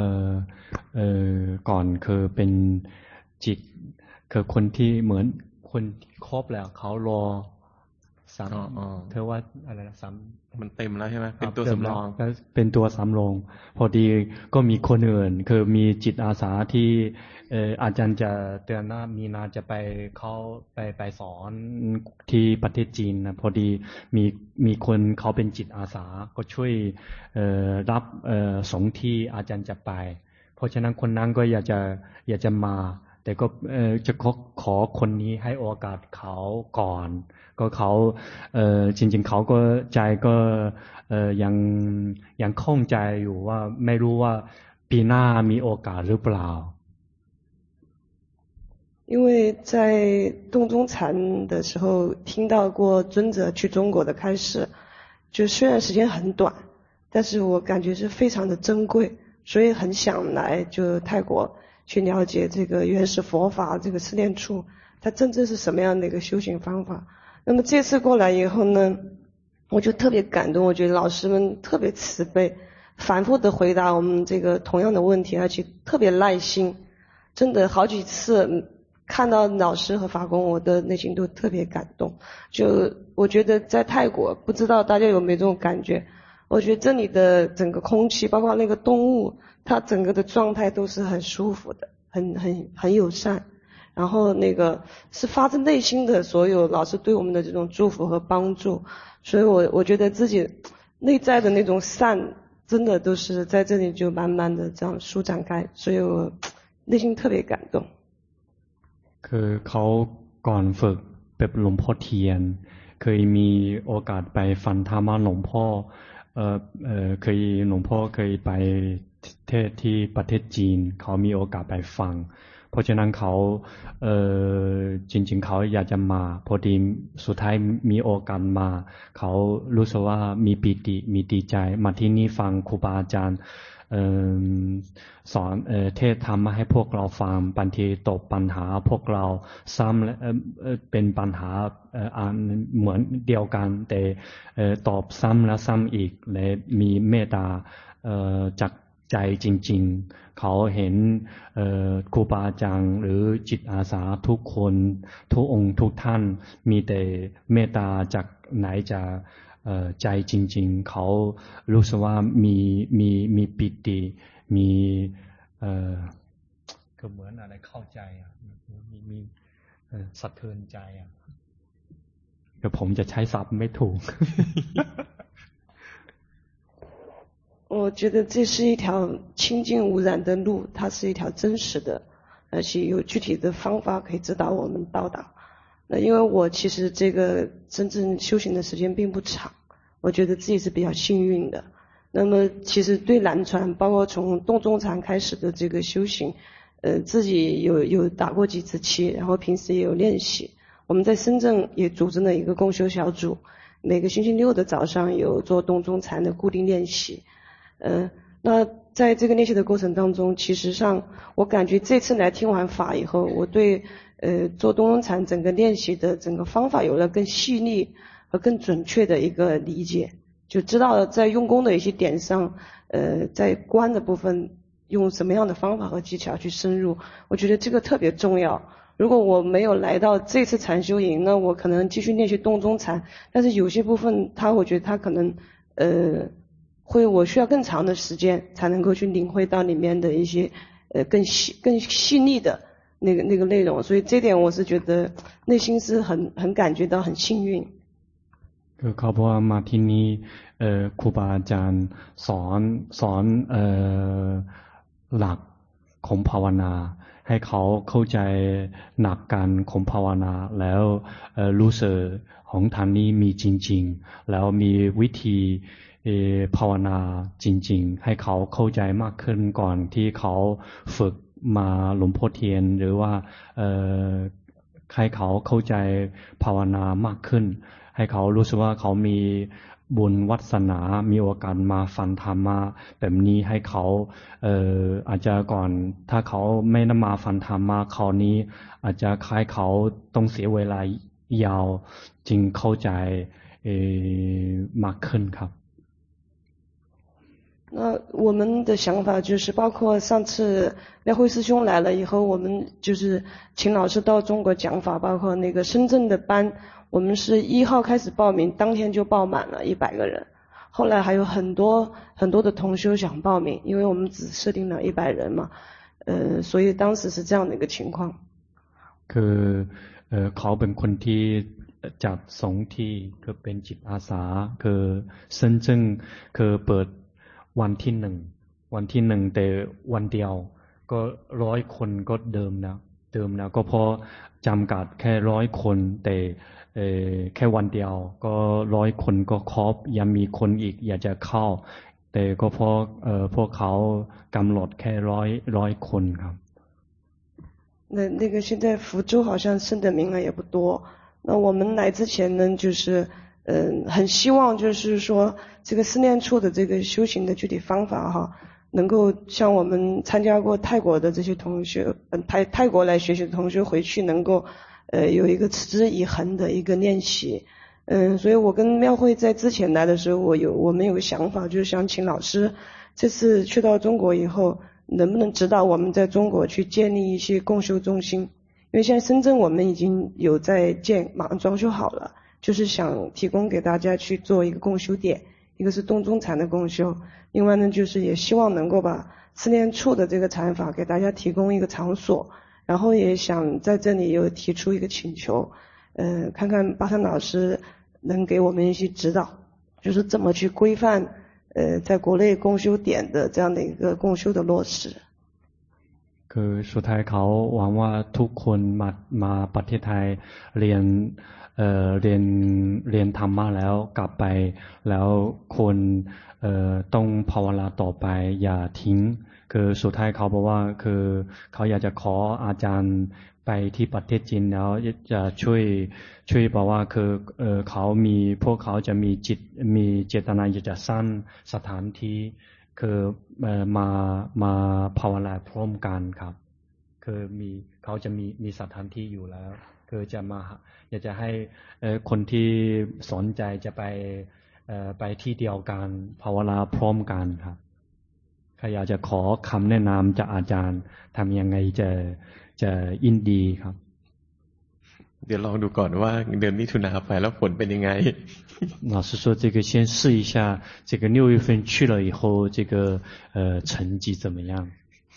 ก่อนคือเป็นจิตคือคนที่เหมือนคนครบแล้วเขารอซ้ำเธอว่าอะไรนะซ้ำมันเต็มแล้วใช่ไหมเป็นตัวสำรองเป็นตัวสำรองพอดีก็มีคนอื่นคือมีจิตอาสาที่อาจารย์จะเดือนหน้ามีนาจะไปเขาไปสอนที่ประเทศจีนนะพอดีมีคนเขาเป็นจิตอาสาก็ช่วยรับสงฆ์ที่อาจารย์จะไปเพราะฉะนั้นคนนั้นก็อยากจะมาแต่ก็จะขอคนนี้ให้โอกาสเขาก่อนก็เขาจริงๆเขาก็ใจก็ยังคล่องใจอยู่ว่าไม่รู้ว่าปีหน้ามีโอกาสหรือเปล่า因为在洞中禅的时候听到过尊者去中国的开示，就虽然时间很短，但是我感觉是非常的珍贵，所以很想来就泰国去了解这个原始佛法这个四念处它真正是什么样的一个修行方法。那么这次过来以后呢，我就特别感动，我觉得老师们特别慈悲，反复的回答我们这个同样的问题，而且特别耐心，真的好几次看到老师和法公，我的内心都特别感动。就我觉得在泰国，不知道大家有没有这种感觉，我觉得这里的整个空气包括那个动物，它整个的状态都是很舒服的，很友善，然后那个是发自内心的所有老师对我们的这种祝福和帮助，所以我觉得自己内在的那种善真的都是在这里就慢慢的这样舒展开，所以我内心特别感动。 คือเขาก่อนฝึกแบบหลวงพ่อเทียนเคยมีโอกาสไปฟังธรรมะหลวงพ่อหลวงพ่อเคยไปเทศที่ประเทศจีนเขามีโอกาสไปฟังเพราะฉะนั้นเขาจริงๆเขาอยากจะมาพอดีสุดท้ายมีโอกาสมาเขารู้สึกว่ามีปิติมีดีใจมาที่นี่ฟังครูบาอาจารย์สอนเทศธรรมมาให้พวกเราฟังบางทีตอบปัญหาพวกเราซ้ำและเป็นปัญหาเหมือนเดียวกันแต่ตอบซ้ำและซ้ำอีกและมีเมตตาจากใจจริงๆเขาเห็นครูบาอาจารย์หรือจิตอาสาทุกคนทุกองค์ทุกท่านมีแต่เมตตาจากไหนจะใจจริงๆเขารู้สึกว่ามีปิติมีก็เหมือนอะไรเข้าใจมีสะเทือนใจแต่ผมจะใช้ศัพท์ไม่ถูก我觉得这是一条清净无染的路，它是一条真实的，而且有具体的方法可以指导我们到达。那因为我其实这个真正修行的时间并不长，我觉得自己是比较幸运的。那么其实对南传，包括从洞中禅开始的这个修行，自己有打过几次七，然后平时也有练习。我们在深圳也组织了一个共修小组，每个星期六的早上有做洞中禅的固定练习。那在这个练习的过程当中，其实上我感觉这次来听完法以后，我对做洞中禅整个练习的整个方法有了更细腻和更准确的一个理解，就知道在用功的一些点上，在观的部分用什么样的方法和技巧去深入，我觉得这个特别重要。如果我没有来到这次禅修营，那我可能继续练习洞中禅，但是有些部分我觉得它可能我需要更长的时间才能够去领会到里面的一些更细腻的那个内容，所以这点我是觉得内心是很感觉到很幸运。 คือเขาบอกว่ามาที่นี่ครูบาอาจารย์สอนหลักของภาวนาให้เขาเข้าใจหนักการของภาวนาแล้วรู้สึกของทานนี้มีจริงๆแล้วมีวิธีภาวนาจริงๆให้เขาเข้าใจมากขึ้นก่อนที่เขาฝึกมาหลวงพ่อเทียนหรือว่าให้เขาเข้าใจภาวนามากขึ้นให้เขารู้สึกว่าเขามีบุญวัสนามีโอกาสมาฟังธรรมะแบบนี้ให้เขาอาจจะก่อนถ้าเขาไม่นำมาฟังธรรมะคราวนี้อาจจะคล้ายเขาต้องเสียเวลายาวจึงเข้าใจมากขึ้นครับ那我们的想法就是，包括上次廖慧师兄来了以后，我们就是请老师到中国讲法，包括那个深圳的班，我们是1号开始报名，当天就报满了100个人。后来还有很多的同修想报名，因为我们只设定了100人嘛，所以当时是这样的一个情况。 คือเขาเป็นคนที่จัดสองที่คือเป็นจิตอาสาคือเซินเจิ้งคือเปิดวันที่หนึ่งแต่วันเดียวก็100 คนก็เดิมแล้วก็พอจำกัดแค่100 คนแต่แค่วันเดียวก็100 คนก็ครบยังมีคนอีกอยากจะเข้าแต่ก็พวกเขากำหนดแค่100 คนครับ那个现在福州好像申的名额也不多，那我们来之前呢，就是很希望就是说这个思念处的这个修行的具体方法哈，能够像我们参加过泰国的这些同学，泰国来学习的同学回去能够有一个持之以恒的一个练习。所以我跟妙慧在之前来的时候，我们有个想法，就是想请老师这次去到中国以后，能不能指导我们在中国去建立一些共修中心？因为现在深圳我们已经有在建，马上装修好了，就是想提供给大家去做一个共修点，一个是洞中禅的共修，另外呢就是也希望能够把思念处的这个禅法给大家提供一个场所，然后也想在这里又提出一个请求，看看巴山老师能给我们一些指导，就是怎么去规范在国内共修点的这样的一个共修的落实。 คือสุดท้ายเขาหวังว่าทุกคนมาประเทศไทยเรียนธรรมะแล้วกลับไปแล้วคนต้องภาวนาต่อไปอย่าทิ้งคือสุดท้ายเขาบอกว่าคือเขาอยากจะขออาจารย์ไปที่ประเทศจีนแล้วจะช่วยบอกว่าคือพวกเขาจะมีเจตนาอยากจะสร้างสถานที่คือมาภาวนาพร้อมกันครับคือเขาจะมีสถานที่อยู่แล้วคือจะมาอยากจะให้คนที่สนใจจะไปที่เดียวกันภาวนาพร้อมกันครับใครอยากจะขอคำแนะนำจากอาจารย์ทำยังไงจะยินดีครับเดี๋ยวลองดูก่อนว่าเดือนมิถุนาไปแล้วผลเป็นยังไง老师说这个先试一下这个6月份去了以后这个成绩怎么样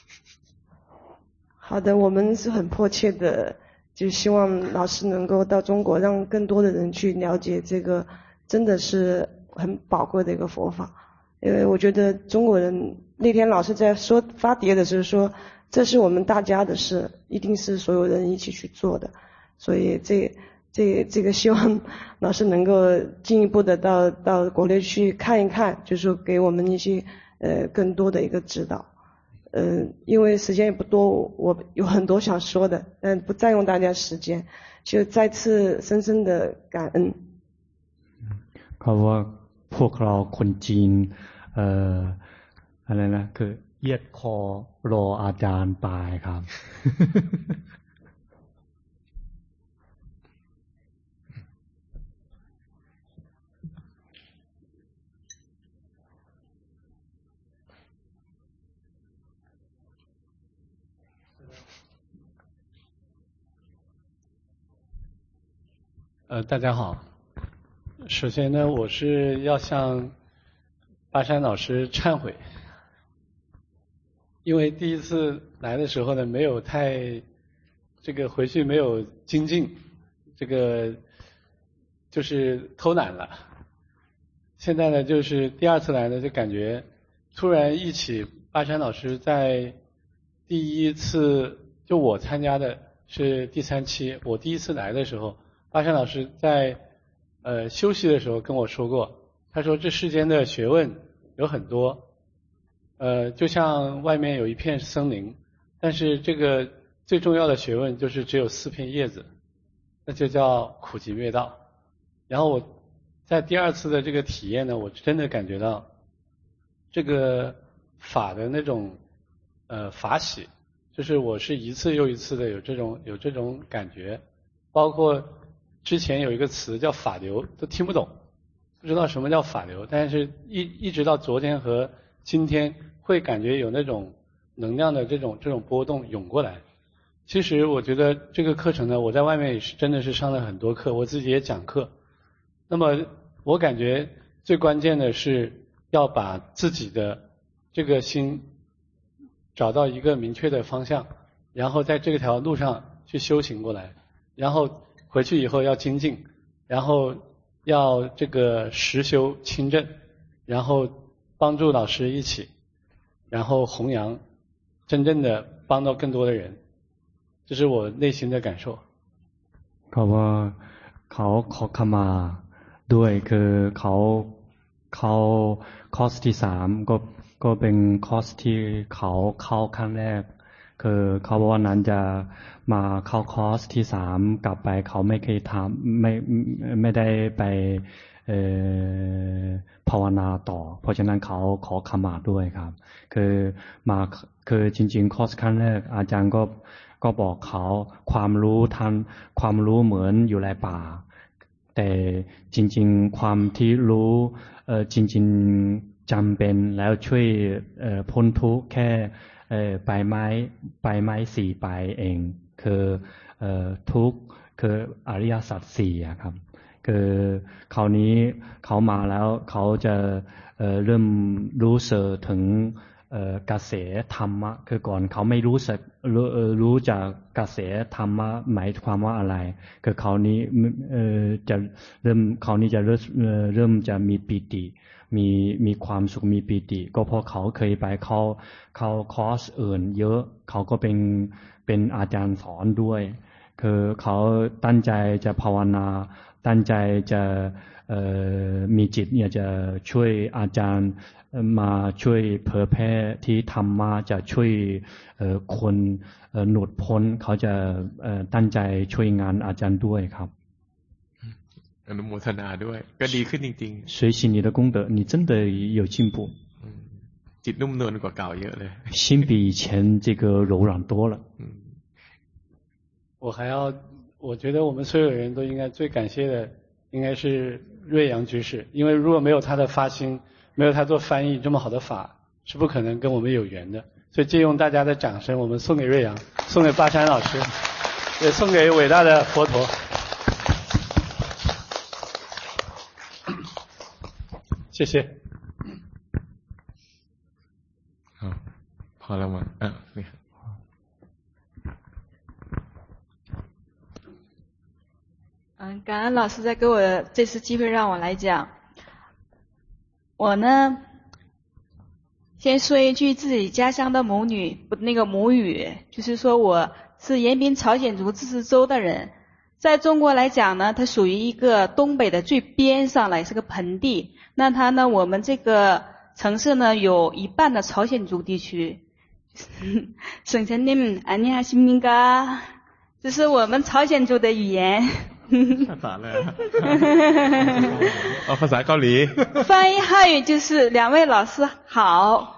好的，我们是很迫切的就希望老师能够到中国让更多的人去了解这个真的是很宝贵的一个佛法，因为我觉得中国人那天老师在发碟的时候说这是我们大家的事，一定是所有人一起去做的，所以这个希望老师能够进一步的到国内去看一看，就是说给我们一些更多的一个指导。因为时间也不多，我有很多想说的，但不占用大家时间，就再次深深的感恩。 เขาว่าพวกเราคนจีนอะไรนะคือเยียดคอรออาจารย์ตายครับ大家好。首先呢，我是要向巴山老师忏悔，因为第一次来的时候呢，没有回去没有精进，就是偷懒了。现在呢，就是第二次来呢，就感觉突然忆起巴山老师在第一次就我参加的是第3期，我第一次来的时候。巴山老师在休息的时候跟我说过，他说这世间的学问有很多，就像外面有一片森林，但是这个最重要的学问就是只有4片叶子，那就叫苦集灭道。然后我在第2次的这个体验呢，我真的感觉到这个法的那种法喜，就是我是一次又一次的有这种感觉，包括之前有一个词叫法流，都听不懂，不知道什么叫法流，但是一直到昨天和今天会感觉有那种能量的这种波动涌过来。其实我觉得这个课程呢，我在外面也是真的是上了很多课，我自己也讲课。那么我感觉最关键的是要把自己的这个心找到一个明确的方向，然后在这条路上去修行过来，然后回去以后要精进，然后要这个实修亲证，然后帮助老师一起，然后弘扬，真正的帮到更多的人，这是我内心的感受。 เขาว่าเขาขอขมาด้วยคือเขาคอร์สที่3ก็เป็นคอร์สที่เขาเข้าครั้งแรกคือเขาบอกว่านั้นจะมาเข้าคอร์สที่3กลับไปเขาไม่เคยทำไม่ได้ไปภาวนาต่อเพราะฉะนั้นเขาขอขมาด้วยครับคือจริงๆคอร์สครั้งแรกอาจารย์ก็บอกเขาความรู้เหมือนอยู่ในป่าแต่จริงๆความที่รู้จริงๆจำเป็นแล้วช่วยพ้นทุกข์แค่ใบไม้4ใบเองคือทุกข์คืออริยสัจ4ครับคือคราวนี้เขามาแล้วเขาจะเริ่มรู้สึกถึงกระแสธรรมะคือก่อนเขาไม่รู้จากกระแสธรรมะหมายความว่าอะไรคือคราวนี้จะเริ่มจะมีปิติมีความสุขมีปิติก็เพราะเขาเคยไปเข้าคอร์สอื่นเยอะเขาก็เป็นอาจารย์สอนด้วยคือเขาตั้งใจจะภาวนาตั้งใจจะมีจิตเนี่ยจะช่วยอาจารย์มาช่วยเผยแพร่ที่ธรรมะจะช่วยคนหลุดพ้นเขาจะตั้งใจช่วยงานอาจารย์ด้วยครับอนุโมทนาด้วยก็ดีขึ้นจริงๆ学习你的功德你真的有进步จิตนุ่มนวลกว่าเก่าเยอะเลย心比以前这个柔软多了我觉得我们所有人都应该最感谢的应该是瑞阳居士，因为如果没有他的发心，没有他做翻译这么好的法，是不可能跟我们有缘的。所以借用大家的掌声，我们送给瑞阳，送给巴山老师，也送给伟大的佛陀。谢谢。 好，พอแล้วมั้งนี่感恩老师再给我这次机会让我来讲。我呢，先说一句自己家乡的母语，就是说我是延边朝鲜族自治州的人，在中国来讲呢，它属于一个东北的最边上来，是个盆地。那它呢，我们这个城市呢，有一半的朝鲜族地区。선생님 안녕하십니까？这是我们朝鲜族的语言。 ภาษาอะไรภาษาเกาหลี翻译汉语就是两位老师好。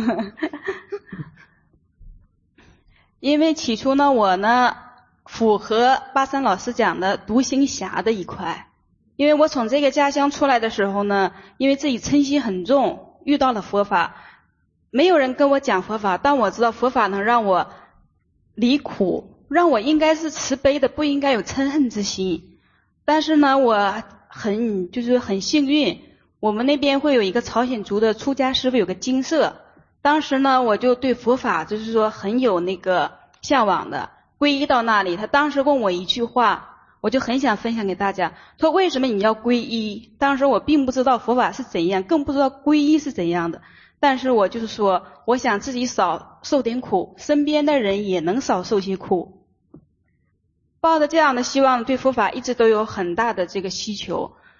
因为起初呢，我呢符合巴山老师讲的独行侠的一块，因为我从这个家乡出来的时候呢，因为自己嗔心很重，遇到了佛法，没有人跟我讲佛法，但我知道佛法能让我离苦，让我应该是慈悲的，不应该有嗔恨之心。但是呢，我很幸运，我们那边会有一个朝鲜族的出家师傅，有个精舍。当时呢，我就对佛法就是说很有那个向往的，皈依到那里。他当时问我一句话，我就很想分享给大家。他说为什么你要皈依？当时我并不知道佛法是怎样，更不知道皈依是怎样的。但是我就是说，我想自己少受点苦，身边的人也能少受些苦。抱着这样的希望，对佛法一直都有很大的这个需求。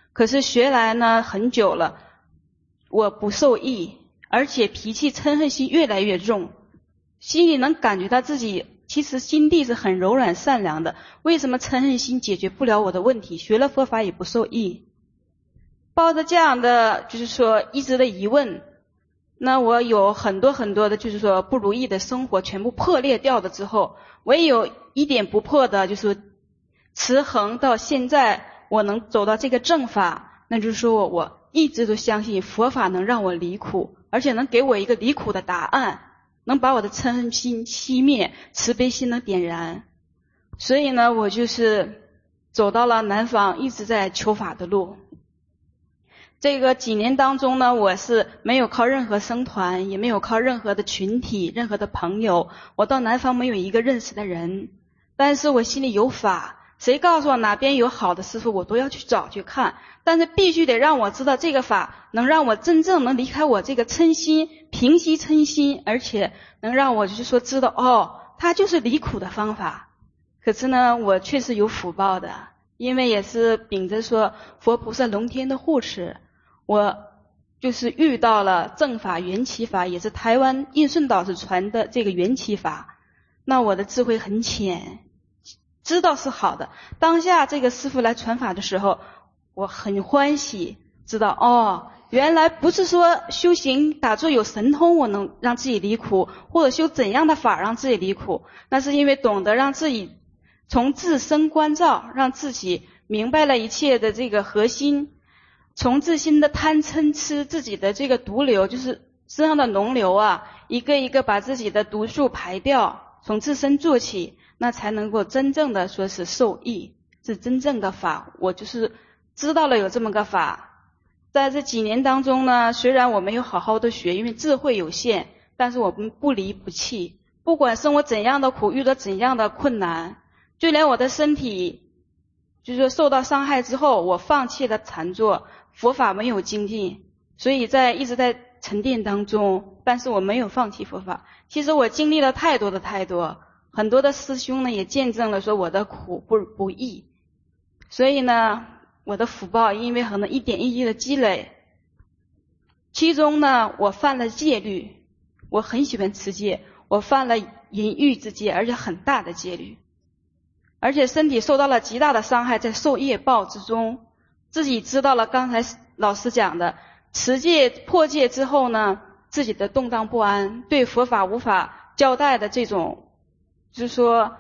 可是学来呢很久了，我不受益，而且脾气嗔恨心越来越重，心里能感觉到自己其实心地是很柔软善良的，为什么嗔恨心解决不了我的问题？学了佛法也不受益。抱着这样的就是说一直的疑问，那我有很多的就是说不如意的生活全部破裂掉的之后，我也有一点不破的就是说持恒到现在我能走到这个正法，那就是说我一直都相信佛法能让我离苦，而且能给我一个离苦的答案，能把我的嗔恨心熄灭，慈悲心能点燃。所以呢我就是走到了南方，一直在求法的路。这个几年当中呢，我是没有靠任何僧团，也没有靠任何的群体，任何的朋友，我到南方没有一个认识的人，但是我心里有法，谁告诉我哪边有好的师父，我都要去找去看，但是必须得让我知道这个法能让我真正能离开我这个嗔心，平息嗔心，而且能让我就是说知道它就是离苦的方法。可是呢我确实有福报的，因为也是秉着说佛菩萨龙天的护持，我就是遇到了正法缘起法，也是台湾印顺导师传的这个缘起法，那我的智慧很浅，知道是好的。当下这个师父来传法的时候，我很欢喜，知道原来不是说修行打坐有神通我能让自己离苦，或者修怎样的法让自己离苦，那是因为懂得让自己从自身关照，让自己明白了一切的这个核心，从自心的贪嗔痴自己的这个毒瘤，就是身上的脓瘤啊，一个一个把自己的毒素排掉，从自身做起，那才能够真正的说是受益，是真正的法。我就是知道了有这么个法。在这几年当中呢，虽然我没有好好的学，因为智慧有限，但是我们不离不弃，不管生活怎样的苦，遇到怎样的困难，就连我的身体就是说受到伤害之后，我放弃了禅坐，佛法没有精进，所以一直在沉淀当中，但是我没有放弃佛法。其实我经历了太多，很多的师兄呢也见证了说我的苦不易，所以呢我的福报因为可能一点一滴的积累，其中呢我犯了戒律，我很喜欢持戒，我犯了淫欲之戒，而且很大的戒律，而且身体受到了极大的伤害，在受业报之中，自己知道了刚才老师讲的持戒破戒之后呢，自己的动荡不安，对佛法无法交代的这种，就是说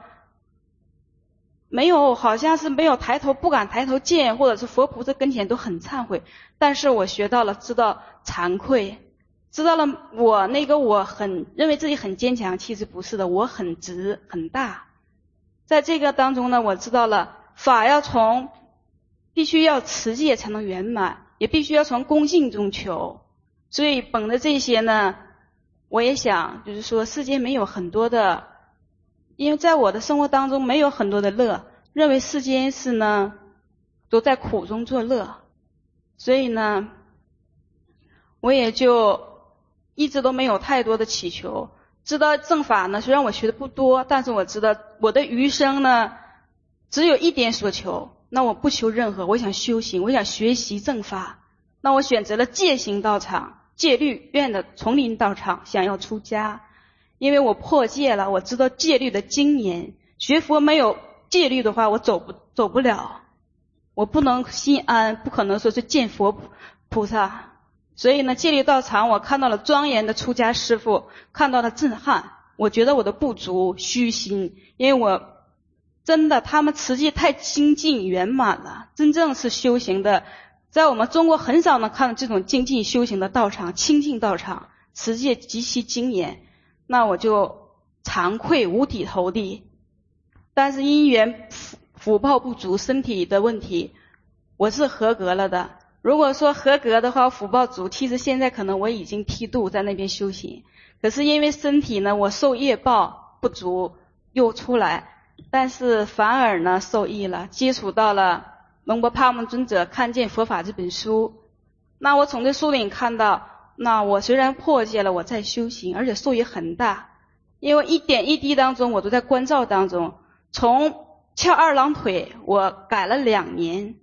好像是没有抬头，不敢抬头见，或者是佛菩萨跟前都很忏悔。但是我学到了，知道惭愧，知道了我很认为自己很坚强，其实不是的，我很直很大。在这个当中呢，我知道了法必须要持戒才能圆满，也必须要从恭敬中求。所以本着这些呢，我也想就是说世间没有很多的，因为在我的生活当中没有很多的乐，认为世间是呢都在苦中作乐，所以呢我也就一直都没有太多的祈求。知道正法呢，虽然我学的不多，但是我知道我的余生呢只有一点所求，那我不求任何，我想修行，我想学习正法，那我选择了戒行道场，戒律院的丛林道场，想要出家。因为我破戒了，我知道戒律的精严，学佛没有戒律的话我走不了，我不能心安，不可能说是见佛菩萨。所以呢戒律道场我看到了庄严的出家师父，看到了震撼，我觉得我的不足虚心，因为我真的他们持戒太精进圆满了，真正是修行的，在我们中国很少能看到这种精进修行的道场，清净道场，持戒极其精严。那我就惭愧五体投地，但是因缘福报不足，身体的问题，我是合格了的。如果说合格的话，福报足，其实现在可能我已经剃度在那边修行，可是因为身体呢我受业报不足又出来，但是反而呢受益了，接触到了龙波帕蒙尊者看见佛法这本书。那我从这书里看到，那我虽然破戒了，我在修行，而且受益很大，因为一点一滴当中我都在关照当中。从翘二郎腿我改了2年，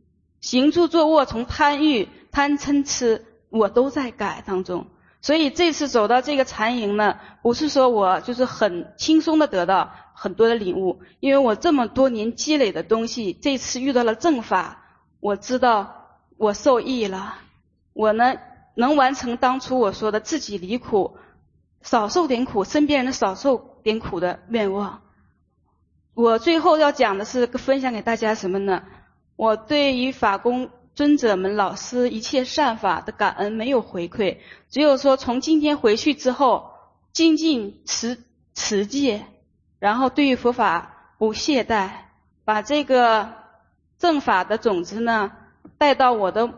行住坐卧，从贪欲、贪嗔痴，我都在改当中。所以这次走到这个禅营呢，不是说我就是很轻松的得到很多的领悟，因为我这么多年积累的东西，这次遇到了正法，我知道我受益了，我呢能完成当初我说的自己离苦，少受点苦，身边人少受点苦的愿望。我最后要讲的是分享给大家什么呢？我对于法公尊者们、老师一切善法的感恩没有回馈，只有说从今天回去之后精进持戒，然后对于佛法不懈怠，把这个正法的种子呢带到我的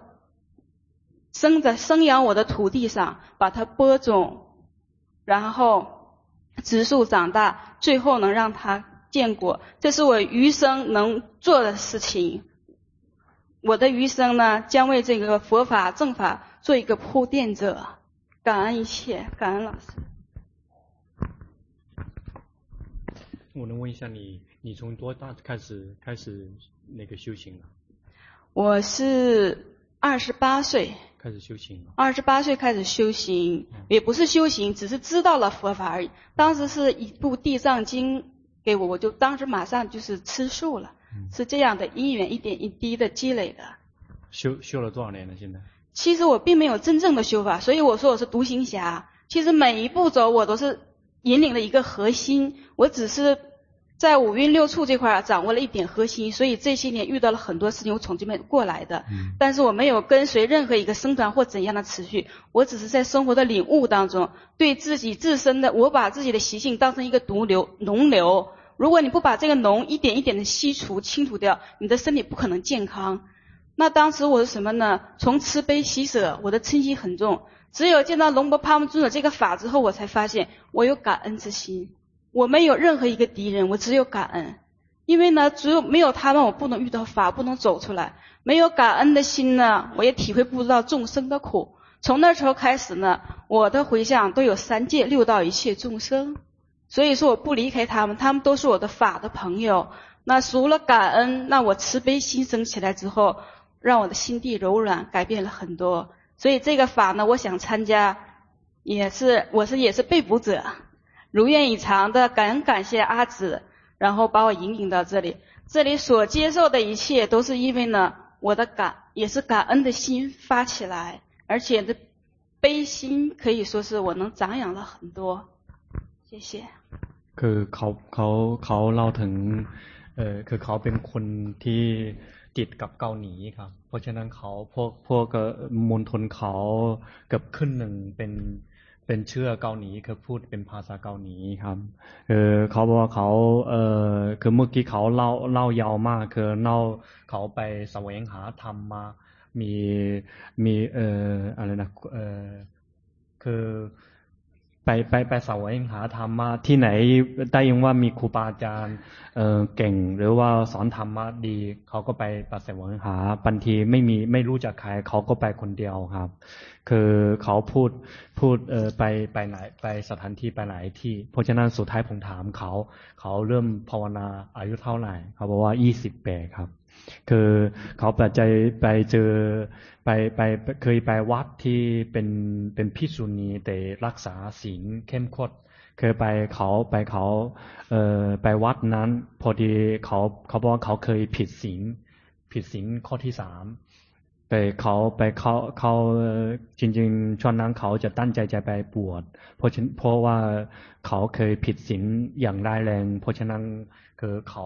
生养我的土地上，把它播种，然后植树长大，最后能让它见果，这是我余生能做的事情。我的余生呢，将为这个佛法正法做一个铺垫者。感恩一切，感恩老师。 我能问一下你从多大开始那个修行了？ 我是28岁开始修行了。 28岁开始修行，也不是修行，只是知道了佛法而已。当时是一部地藏经给我，我就当时马上就是吃素了。是这样的因缘一点一滴的积累的。 修了多少年了？现在？ 其实我并没有真正的修法，所以我说我是独行侠。其实每一步走我都是引领了一个核心，我只是在五蕴六处这块掌握了一点核心，所以这些年遇到了很多事情，我从这边过来的。但是我没有跟随任何一个僧团或怎样的持续，我只是在生活的领悟当中，对自己自身的，我把自己的习性当成一个毒瘤、脓瘤。如果你不把这个脓一点一点的清除掉，你的身体不可能健康。那当时我是什么呢？从慈悲喜舍，我的嗔心很重。只有见到龙婆帕木尊者这个法之后，我才发现我有感恩之心。我没有任何一个敌人，我只有感恩。因为呢，只有没有他们，我不能遇到法，不能走出来。没有感恩的心呢，我也体会不到众生的苦。从那时候开始呢，我的回向都有3界6道一切众生。所以说我不离开他们，他们都是我的法的朋友。那除了感恩，那我慈悲心升起来之后，让我的心地柔软，改变了很多。所以这个法呢，我想参加，也是被捕者，如愿以偿的感谢阿紫，然后把我引领到这里。这里所接受的一切都是因为呢，我的也是感恩的心发起来，而且的悲心可以说是我能长养了很多。谢谢。 คือเขาเล่าถึงคือเขาเป็นคนที่ติดกับเกาหลีครับเพราะฉะนั้นเขาพวกมณฑลเขาเกือบครึ่งหนึ่งเป็นเชื้อเกาหลีคือพูดเป็นภาษาเกาหลีครับเขาบอกว่าเขาคือเมื่อกี้เขาเล่ายาวมากคือเล่าเขาไปแสวงหาธรรมมามีอะไรนะคือไปแสวงหาธรรมะที่ไหนได้ยินว่ามีครูบาอาจารย์เก่งหรือว่าสอนธรรมะดีเขาก็ไปแสวงหาบางทีไม่รู้จักใครเขาก็ไปคนเดียวครับคือเขาพูดไปไหนไปสถานที่ไปหลายที่เพราะฉะนั้นสุดท้ายผมถามเขาเริ่มภาวนาอายุเท่าไหร่เขาบอกว่า28ครับคือเขาไปเจอเคยไปวัดที่เป็นภิกษุณีแต่รักษาศีลเข้มข้นเคยไปไปวัดนั้นพอดีเขาบอกว่าเขาเคยผิดศีลข้อที่3แต่เขาจริงๆช่วงนั้นเขาจะตั้งใจจะไปบวชเพราะว่าเขาเคยผิดศีลอย่างร้ายแรงเพราะฉะนั้นคือเขา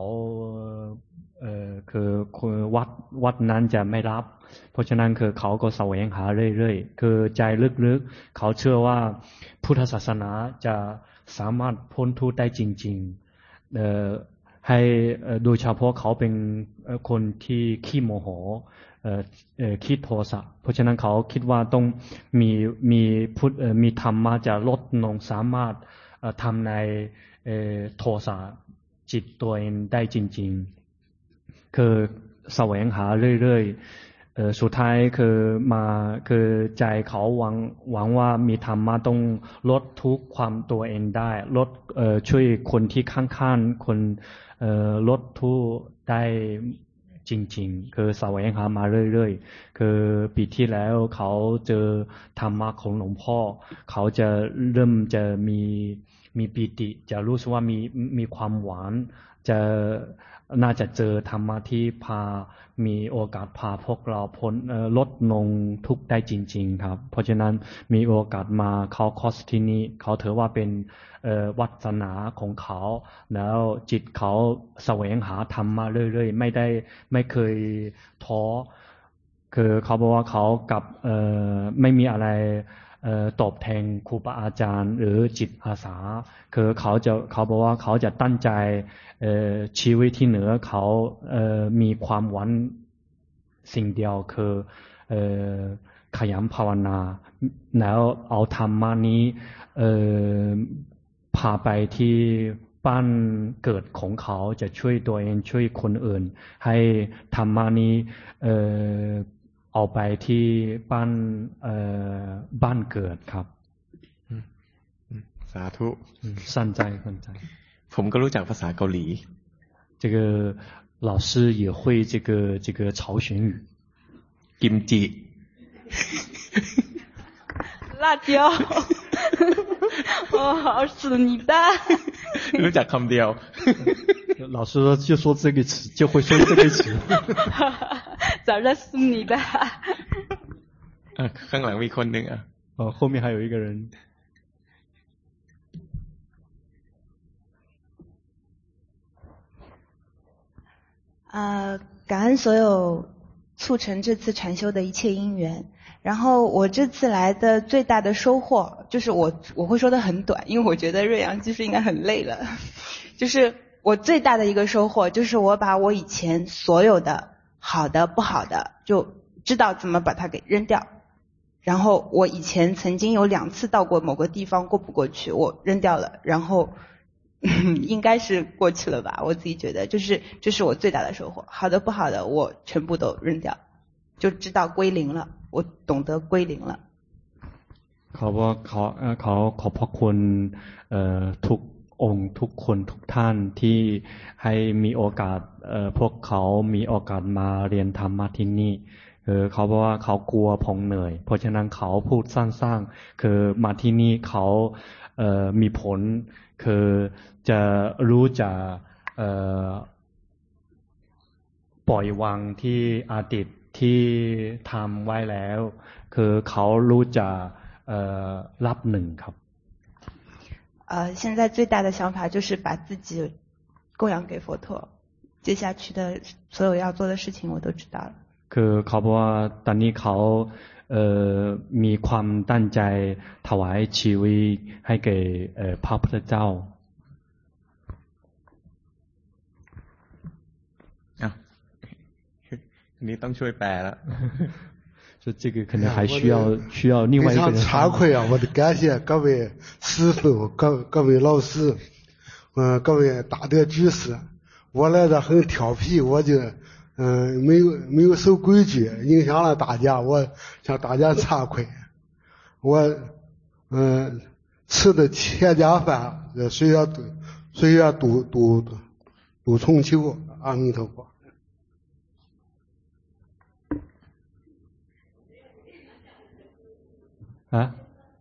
คือวัดนั้นจะไม่รับเพราะฉะนั้นคือเขาก็แสวงหาเรื่อยๆคือใจลึกๆเขาเชื่อว่าพุทธศาสนาจะสามารถพ้นทุกข์ได้จริงๆให้โดยเฉพาะเขาเป็นคนที่ขี้โมโหขี้โทสะเพราะฉะนั้นเขาคิดว่าต้องมีธรรมะจะลดลงสามารถทำในโทสะจิตตัวเองได้จริงๆคือแสวงหาเรื่อยๆสุดท้ายคือใจเขาหวังว่ามีธรรมะต้องลดทุกข์ความตัวเองได้ลดช่วยคนที่ข้างๆคนลดทุกข์ได้จริงๆคือแสวงหามาเรื่อยๆคือปีที่แล้วเขาเจอธรรมะของหลวงพ่อเขาจะเริ่มจะมีปิติจะรู้สึกว่ามีความหวานจะน่าจะเจอธรรมะที่มีโอกาสพาพวกเราพ้นลดลงทุกข์ได้จริงๆครับเพราะฉะนั้นมีโอกาสมาเขาคอร์สที่นี้เขาถือว่าเป็นวัฒนาของเขาแล้วจิตเขาแสวงหาธรรมะเรื่อยๆไม่เคยท้อคือเขาบอกว่าเขากับไม่มีอะไรตอบแทนครูบาอาจารย์หรือจิตอาสาคือเขาบอกว่าเขาจะตั้งใจชีวิตที่เหนือเขามีความหวังสิ่งเดียวคือขยันภาวนาแล้วเอาธรรมะนี้พาไปที่บ้านเกิดของเขาจะช่วยตัวเองช่วยคนอื่นให้ธรรมะนี้เอาไปที่บ้านเกิดครับสาธุ善哉善哉ผมก็รู้จักภาษาเกาหลี这个老师也会这个朝鲜语กิมจิ辣椒我好死你的รู้จักคำเดียว老师就说这个词就会说这个词早热死你的ข้างหลังมีคนนึง后面还有一个人感恩所有促成这次禅修的一切因缘。然后我这次来的最大的收获，就是我会说的很短，因为我觉得瑞阳技术应该很累了。就是我最大的一个收获，就是我把我以前所有的好的不好的，就知道怎么把它给扔掉。然后我以前曾经有2次到过某个地方过不过去，我扔掉了，然后应该是过去了吧，我自己觉得这是我最大的收获，好的不好的我全部都扔掉，就知道归零了，我懂得归零了。 เขาขอบพระคุณทุกองค์ทุกคนทุกท่านที่ให้มีโอกาสพวกเขามีโอกาสมาเรียนธรรมะที่นี่เขาบอกว่าเขากลัวผมเหนื่อยเพราะฉะนั้นเขาพูดสั้นๆคือมาที่นี่เขามีผลคือจะรู้จะปล่อยวางที่อดีตที่ทำไว้แล้วคือเขารู้จะรับหนึ่งครับ现在最大的想法就是把自己供养给佛陀，接下去的所有要做的事情我都知道了。 คือเขาบอกว่าตอนนี้เขามีความตั้งใจถวายชีวิตให้แก่พระพุทธเจ้านี้ต้องช่วยแปลแล้ว说这个可能还需要另外一个人。 非常惭愧啊！我得感谢各位师父、各位老师，各位大德居士。我来的很调皮，我就没有守规矩，影响了大家，我向大家惭愧。我吃的千家饭，谁也都重求，阿弥陀佛。 啊？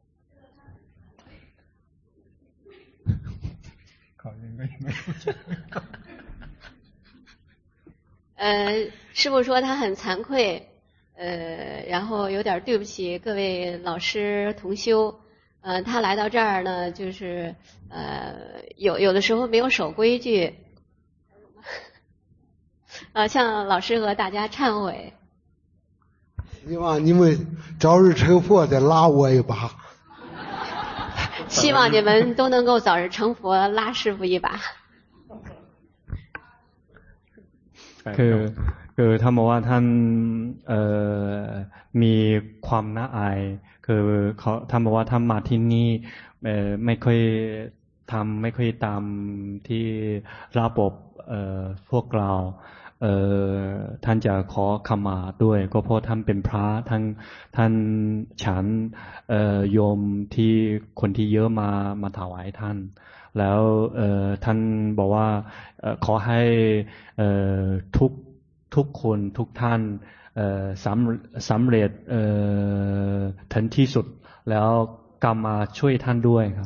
师父说他很惭愧，然后有点对不起各位老师同修，他来到这儿呢，就是有的时候没有守规矩，向老师和大家忏悔。 希望你们早日成佛，再拉我一把。 希望你们都能够早日成佛，拉师父一把。 คือท่านบอกว่าท่านมีความน่าอายคือท่านบอกว่าท่านมาที่นี่ไม่ค่อยตามที่ระบบพวกเราท่านจะขอขมาด้วยก็เพราะท่านเป็นพระท่านฉันโยมที่คนที่เยอะมาถวายท่านแล้วท่านบอกว่าขอให้ทุกทุกคนทุกท่านสำเร็จถึงที่สุดแล้วกรรมมาช่วยท่านด้วยครับ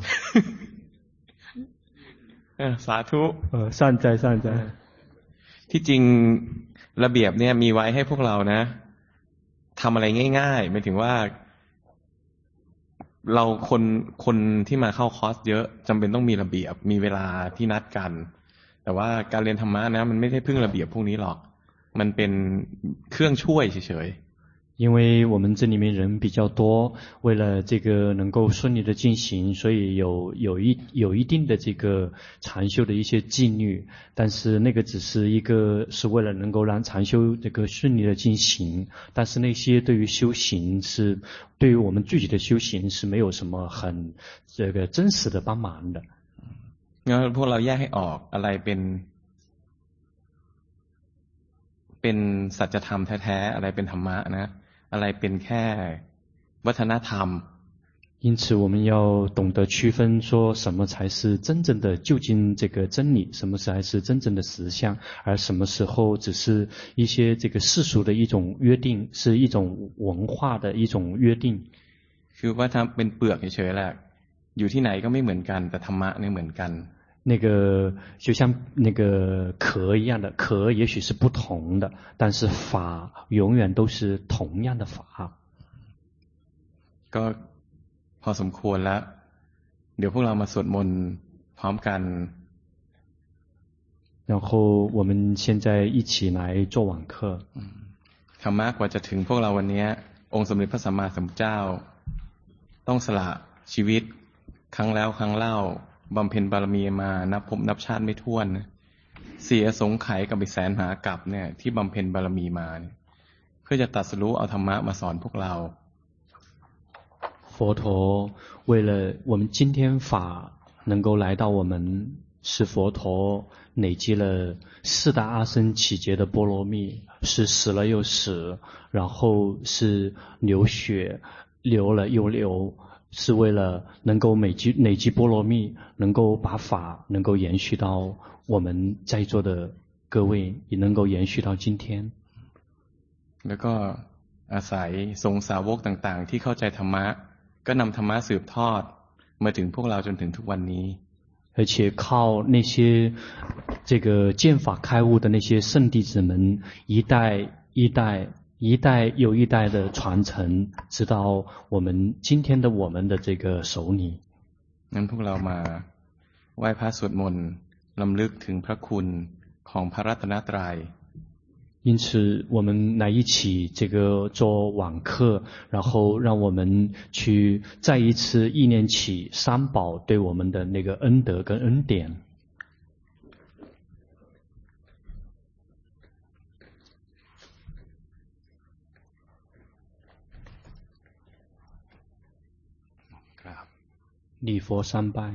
สาธุสั่นใจที่จริงระเบียบเนี่ยมีไว้ให้พวกเรานะทำอะไรง่ายๆหมายถึงว่าเราคนที่มาเข้าคอร์สเยอะจำเป็นต้องมีระเบียบมีเวลาที่นัดกันแต่ว่าการเรียนธรรมะนะมันไม่ได้พึ่งระเบียบพวกนี้หรอกมันเป็นเครื่องช่วยเฉยๆ因为我们这里面人比较多，为了这个能够顺利的进行，所以有一定的这个禅修的一些纪律，但是那个只是是为了能够让禅修这个顺利的进行，但是那些对于修行对于我们具体的修行是没有什么很这个真实的帮忙的。 งั้นพวกเราแยกให้ออกอะไรเป็นสัจธรรมแท้ๆอะไรเป็นธรรมะนะอะไรเป็นแค่วัฒนธรรม因此我们要懂得区分说什么才是真正的究竟这个真理，什么才是真正的实相，而什么时候只是一些这个世俗的一种约定，是一种文化的一种约定。 คือว่าทำเป็นเปลือกเฉยๆแหละอยู่ที่ไหนก็ไม่เหมือนกันแต่ธรรมะเนี่ยเหมือนกัน那个就像那个壳一样的，壳也许是不同的，但是法永远都是同样的法。 ก็พอสมควรแล้วเดี๋ยวพวกเรามาสวดมนต์พร้อมกัน然后我们现在一起来做网课。 ธรรมะกว่าจะถึงพวกเราวันนี้องค์สมเด็จพระสัมมาสัมพุทธเจ้าต้องสละชีวิตครั้งแล้วครั้งเล่าบำเพ็ญบารมีมานับพบนับชาติไม่ถ้วนเสียสงไขยกับอีกแสนหากลับเนี่ยที่บำเพ็ญบารมีมาเพื่อจะตรัสรู้เอาธรรมะมาสอนพวกเรา佛陀为了我们今天法能够来到我们，是佛陀累积了四大阿僧祇劫的波罗蜜，是死了又死，然后是流血流了又流，是为了能够累积波罗蜜，能够把法能够延续到我们在座的各位，也能够延续到今天。 แล้วก็อาศัยทรงสาวกต่างๆที่เข้าใจธรรมะก็นำธรรมะสืบทอดมาถึงพวกเราจนถึงทุกวันนี้而且靠那些这个见法开悟的那些圣弟子们，一代又一代的传承，直到我们今天的我们的这个手里。 งั้นพวกเรามาไหว้พระสวดมนต์รำลึกถึงพระคุณของพระรัตนตรัย因此我们来一起这个做网课，然后让我们去再一次意念起三宝对我们的那个恩德跟恩典。礼佛三拜。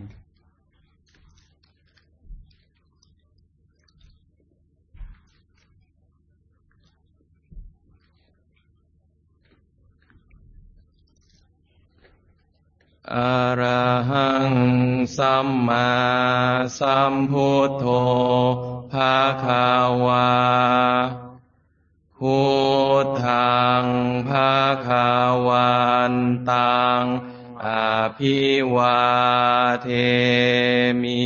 อะระหังสัมมาสัมพุทโธภะคะวาพุทธังภะคะวันตังอะภิวาเทมิ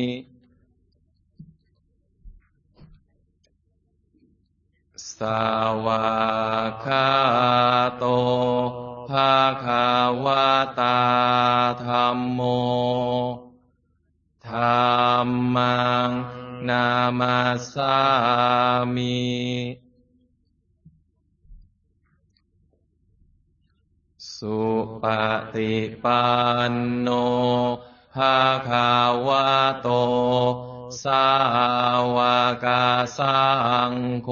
สวากขาโตภะคะวะตาธัมโมธัมมังนามัสสามิสุปฏิปันโนภะคะวะโตสาวกสังโฆ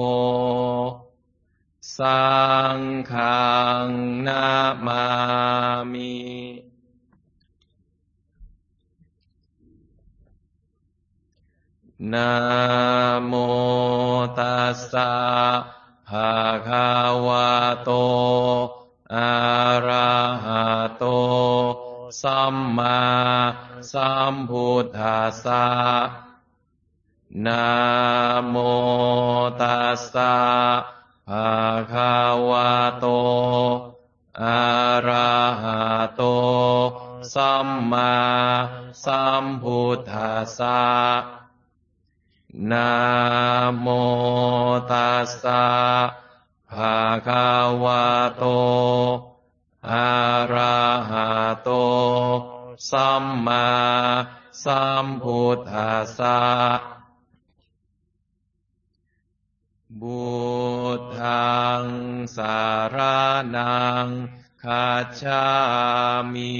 สังฆังนะมามินะโมตัสสะภะคะวะโตอะระหะโตสัมมาสัมพุทธัสสะนะโมตัสสะภะคะวะโตอะระหะโตสัมมาสัมพุทธัสสะนะโมตัสสะภะคะวะโตอะระหะโตสัมมาสัมพุทธัสสะบุตังสารนังคัจฉามิ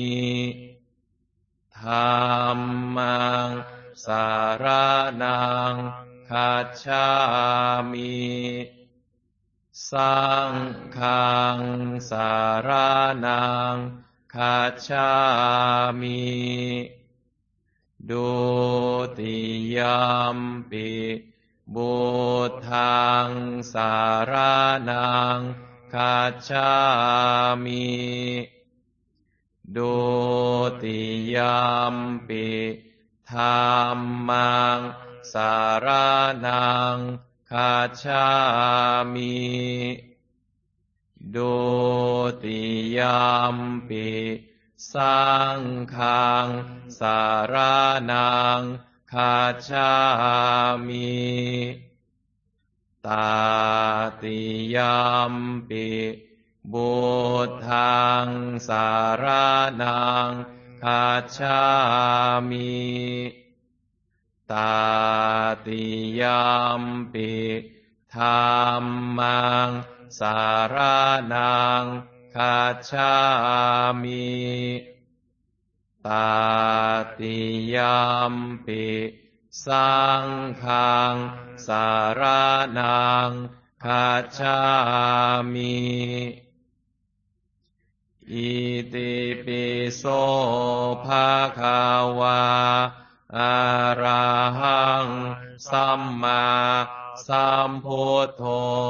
ธัมมังสารนังคัจฉามิสังฆังสารนังคัจฉามิดุติยัมปิบุตังสารนังคัจฉามิดุติยัมปิธัมมังสารนังคัจฉามิดุติยัมปิสังฆังสารนังคัจฉามิตาติยัมปิบุตังสารนังคัจฉามิตาติยัมปิธัมมังสารนังคัจฉามิตาติยัมปิสังฆังสารนังคัจฉามิอิติปิโสภะคะวะอะระหังสัมมาสัมพุทโธ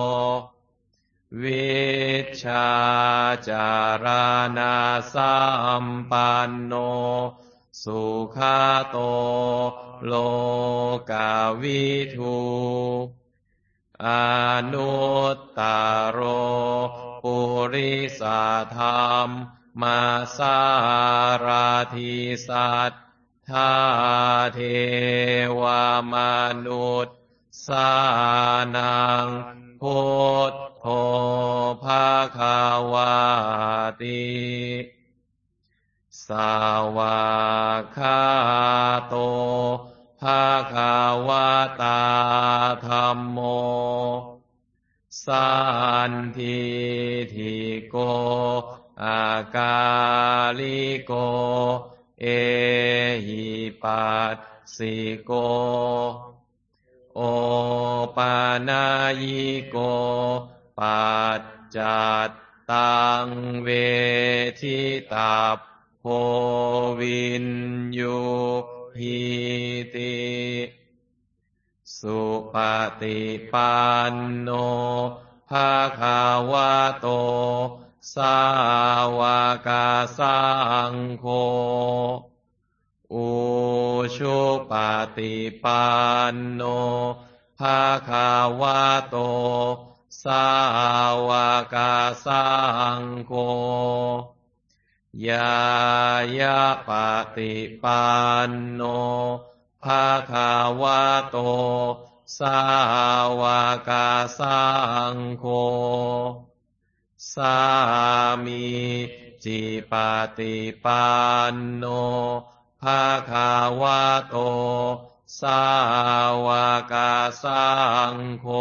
วิชชาจารณะสัมปันโนสุขโตโลกวิทูอนุตตโรปุริสธรรมมาสารถิสัทธาเทวมนุษย์สานังพุทโธภคะวะติสาวากขาโตภคะวะตาธัมโมสันทิฏฐิโกอากาลิโกเอหิปัสสิโกโอปานายิโกปัจจัตตังเวทิตาโพวินยูหิติสุปฏิปันโนภะคะวะโตสาวกสังโฆอุชุปฏิปันโนภะคะวะโตสาวกสังโฆยายะปฏิปันโนภะคะวะโตสาวกสังโฆสามีจิปฏิปันโนภะคะวะโตสาวกสังโฆ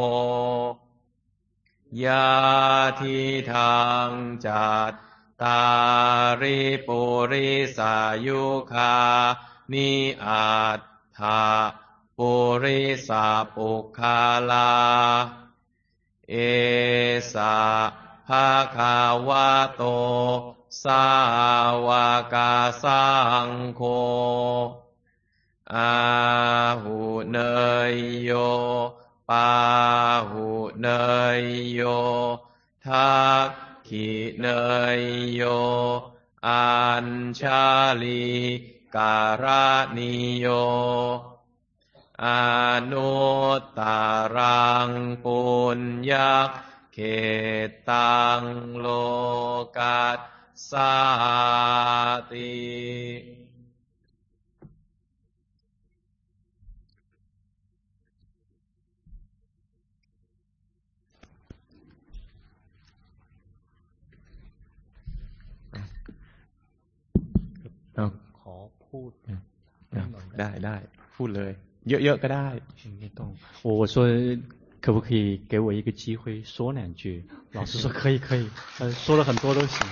ยะทิทางจัตตาริปุริสายุคานิอัตถะปุริสาปุคคาลาเอสะภะคะวะโตสาวกสังโฆอาหุเนยโยปาหุเนยโยทักขิเนยโยอัญชาลีการณิโยอนุตตรังปุญญเขตังโลกัสสาติขอพูดได้พูดเลยเยอะๆก็ได้我说可不可以给我一个机会说两句？老师说可以，说了很多都行。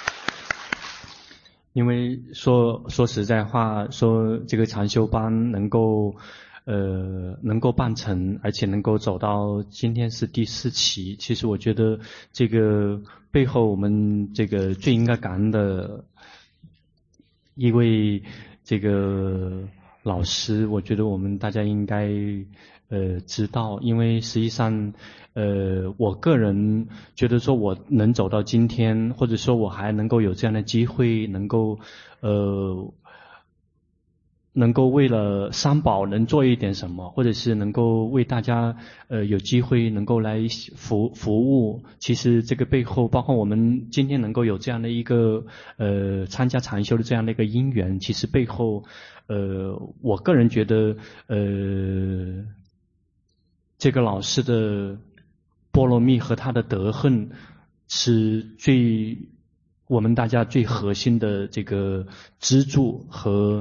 因为说实在话，说这个禅修班能够办成，而且能够走到今天是第4期，其实我觉得这个背后我们这个最应该感恩的一位这个老师，我觉得我们大家应该知道，因为实际上我个人觉得说我能走到今天，或者说我还能够有这样的机会，能够为了三宝能做一点什么，或者是能够为大家有机会能够来服务，其实这个背后包括我们今天能够有这样的一个参加禅修的这样的一个因缘，其实背后我个人觉得这个老师的波罗蜜和他的德行是我们大家最核心的这个支柱和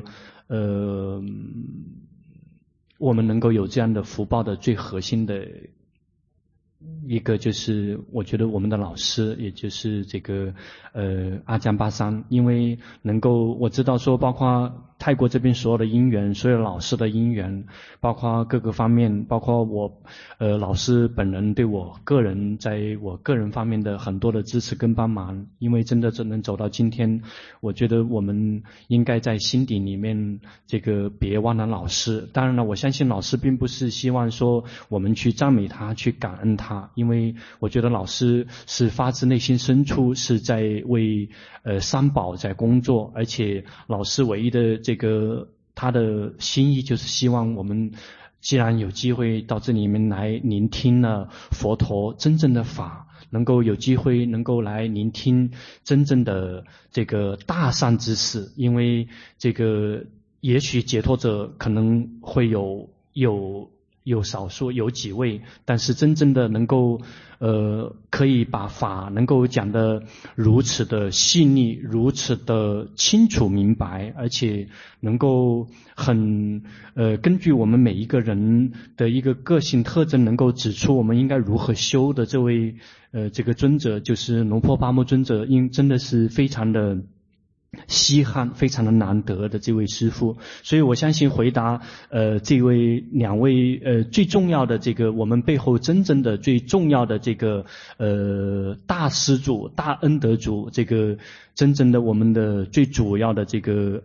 我们能够有这样的福报的最核心的一个，就是我觉得我们的老师，也就是这个阿姜巴桑，因为能够我知道说，包括泰国这边所有的因缘，所有老师的因缘，包括各个方面，包括我老师本人对我个人在我个人方面的很多的支持跟帮忙，因为真的能走到今天，我觉得我们应该在心底里面这个别忘了老师。当然了，我相信老师并不是希望说我们去赞美他，去感恩他，因为我觉得老师是发自内心深处是在为三宝在工作，而且老师唯一的这个他的心意就是希望我们既然有机会到这里面来聆听了佛陀真正的法，能够有机会能够来聆听真正的这个大善之事，因为这个也许解脱者可能会有少数有几位，但是真正的能够可以把法能够讲得如此的细腻，如此的清楚明白，而且能够很根据我们每一个人的一个个性特征，能够指出我们应该如何修的这位这个尊者，就是龙婆巴木尊者，真的是非常的稀罕，非常的难得的这位师父。所以我相信回答这位两位最重要的这个我们背后真正的最重要的这个大施主、大恩德主，这个真正的我们的最主要的这个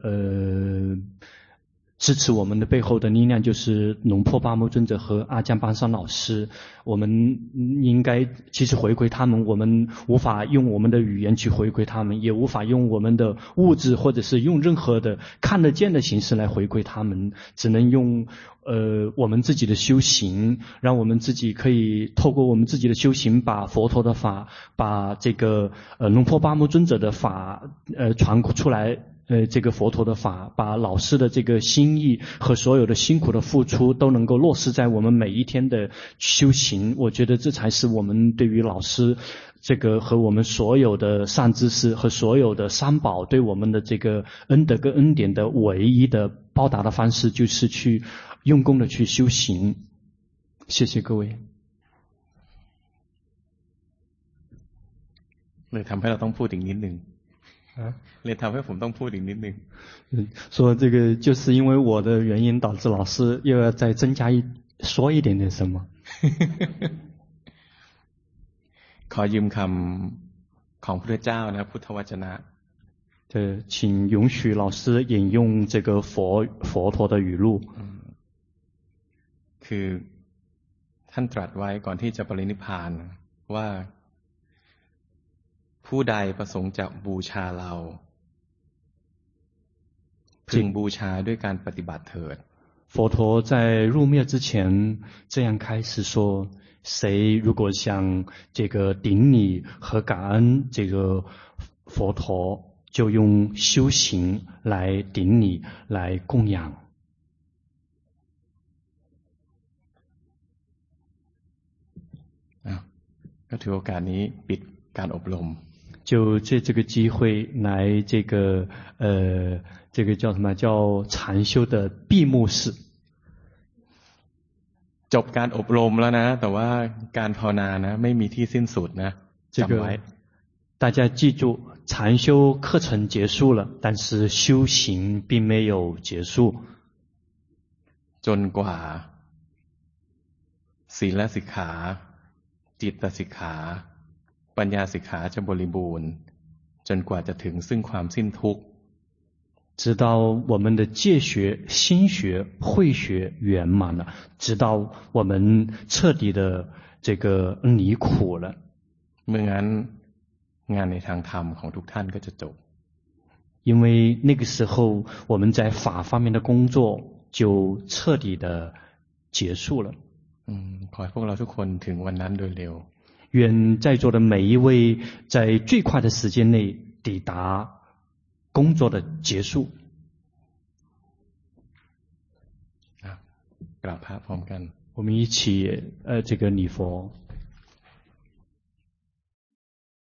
支持我们的背后的力量，就是龙婆巴木尊者和阿姜巴桑老师。我们应该其实回馈他们，我们无法用我们的语言去回馈他们，也无法用我们的物质或者是用任何的看得见的形式来回馈他们，只能用我们自己的修行，让我们自己可以透过我们自己的修行，把佛陀的法，把这个龙婆巴木尊者的法传出来。这个佛陀的法，把老师的这个心意和所有的辛苦的付出都能够落实在我们每一天的修行，我觉得这才是我们对于老师这个和我们所有的善知识和所有的三宝对我们的这个恩德跟恩典的唯一的报答的方式，就是去用功的去修行。谢谢各位。 เลยทำให้เราต้องพูดอีกนิดนึงเลยทำให้ผมต้องพูดอีกนิดนึง说这个就是因为我的原因导致老师又要再增加说一点点什么ขอยืมคำของพระเจ้านะพุทธวจนะ请允许老师引用这个佛陀的语录คือท่านตรัสไว้ก่อนที่จะปรินิพพานว่าผู้ใดประสงค์จะบูชาเราพึงบูชาด้วยการปฏิบัติเถิด佛陀在入灭之前这样开始说：谁如果想这个顶礼和感恩这个佛陀，就用修行来顶礼，来供养。 ก็ถือโอกาสนี้ปิดการอบรม就借这个机会来这个叫什么叫禅修的闭幕式。 จบการอบรมแล้วนะแต่ว่าการภาวนานะไม่มีที่สิ้นสุดนะจำไว้大家记住，禅修课程结束了，但是修行并没有结束。 จนกว่าศีลสิกขาจิตสิกขาปัญญาสิกขาจะบริบูรณ์จนกว่าจะถึงซึ่งความสิ้นทุกข์直到我们的戒学、心学、慧学圆满了，直到我们彻底的这个离苦了。 เมื่องั้นงานในทางธรรมของทุกท่านก็จะจบ因为那个时候我们在法方面的工作就彻底的结束了。 ขอให้พวกเราทุกคนถึงวันนั้นโดยเร็ว愿在座的每一位在最快的时间内抵达工作的结束。 กราบพระพร้อมกัน我们一起这个礼佛。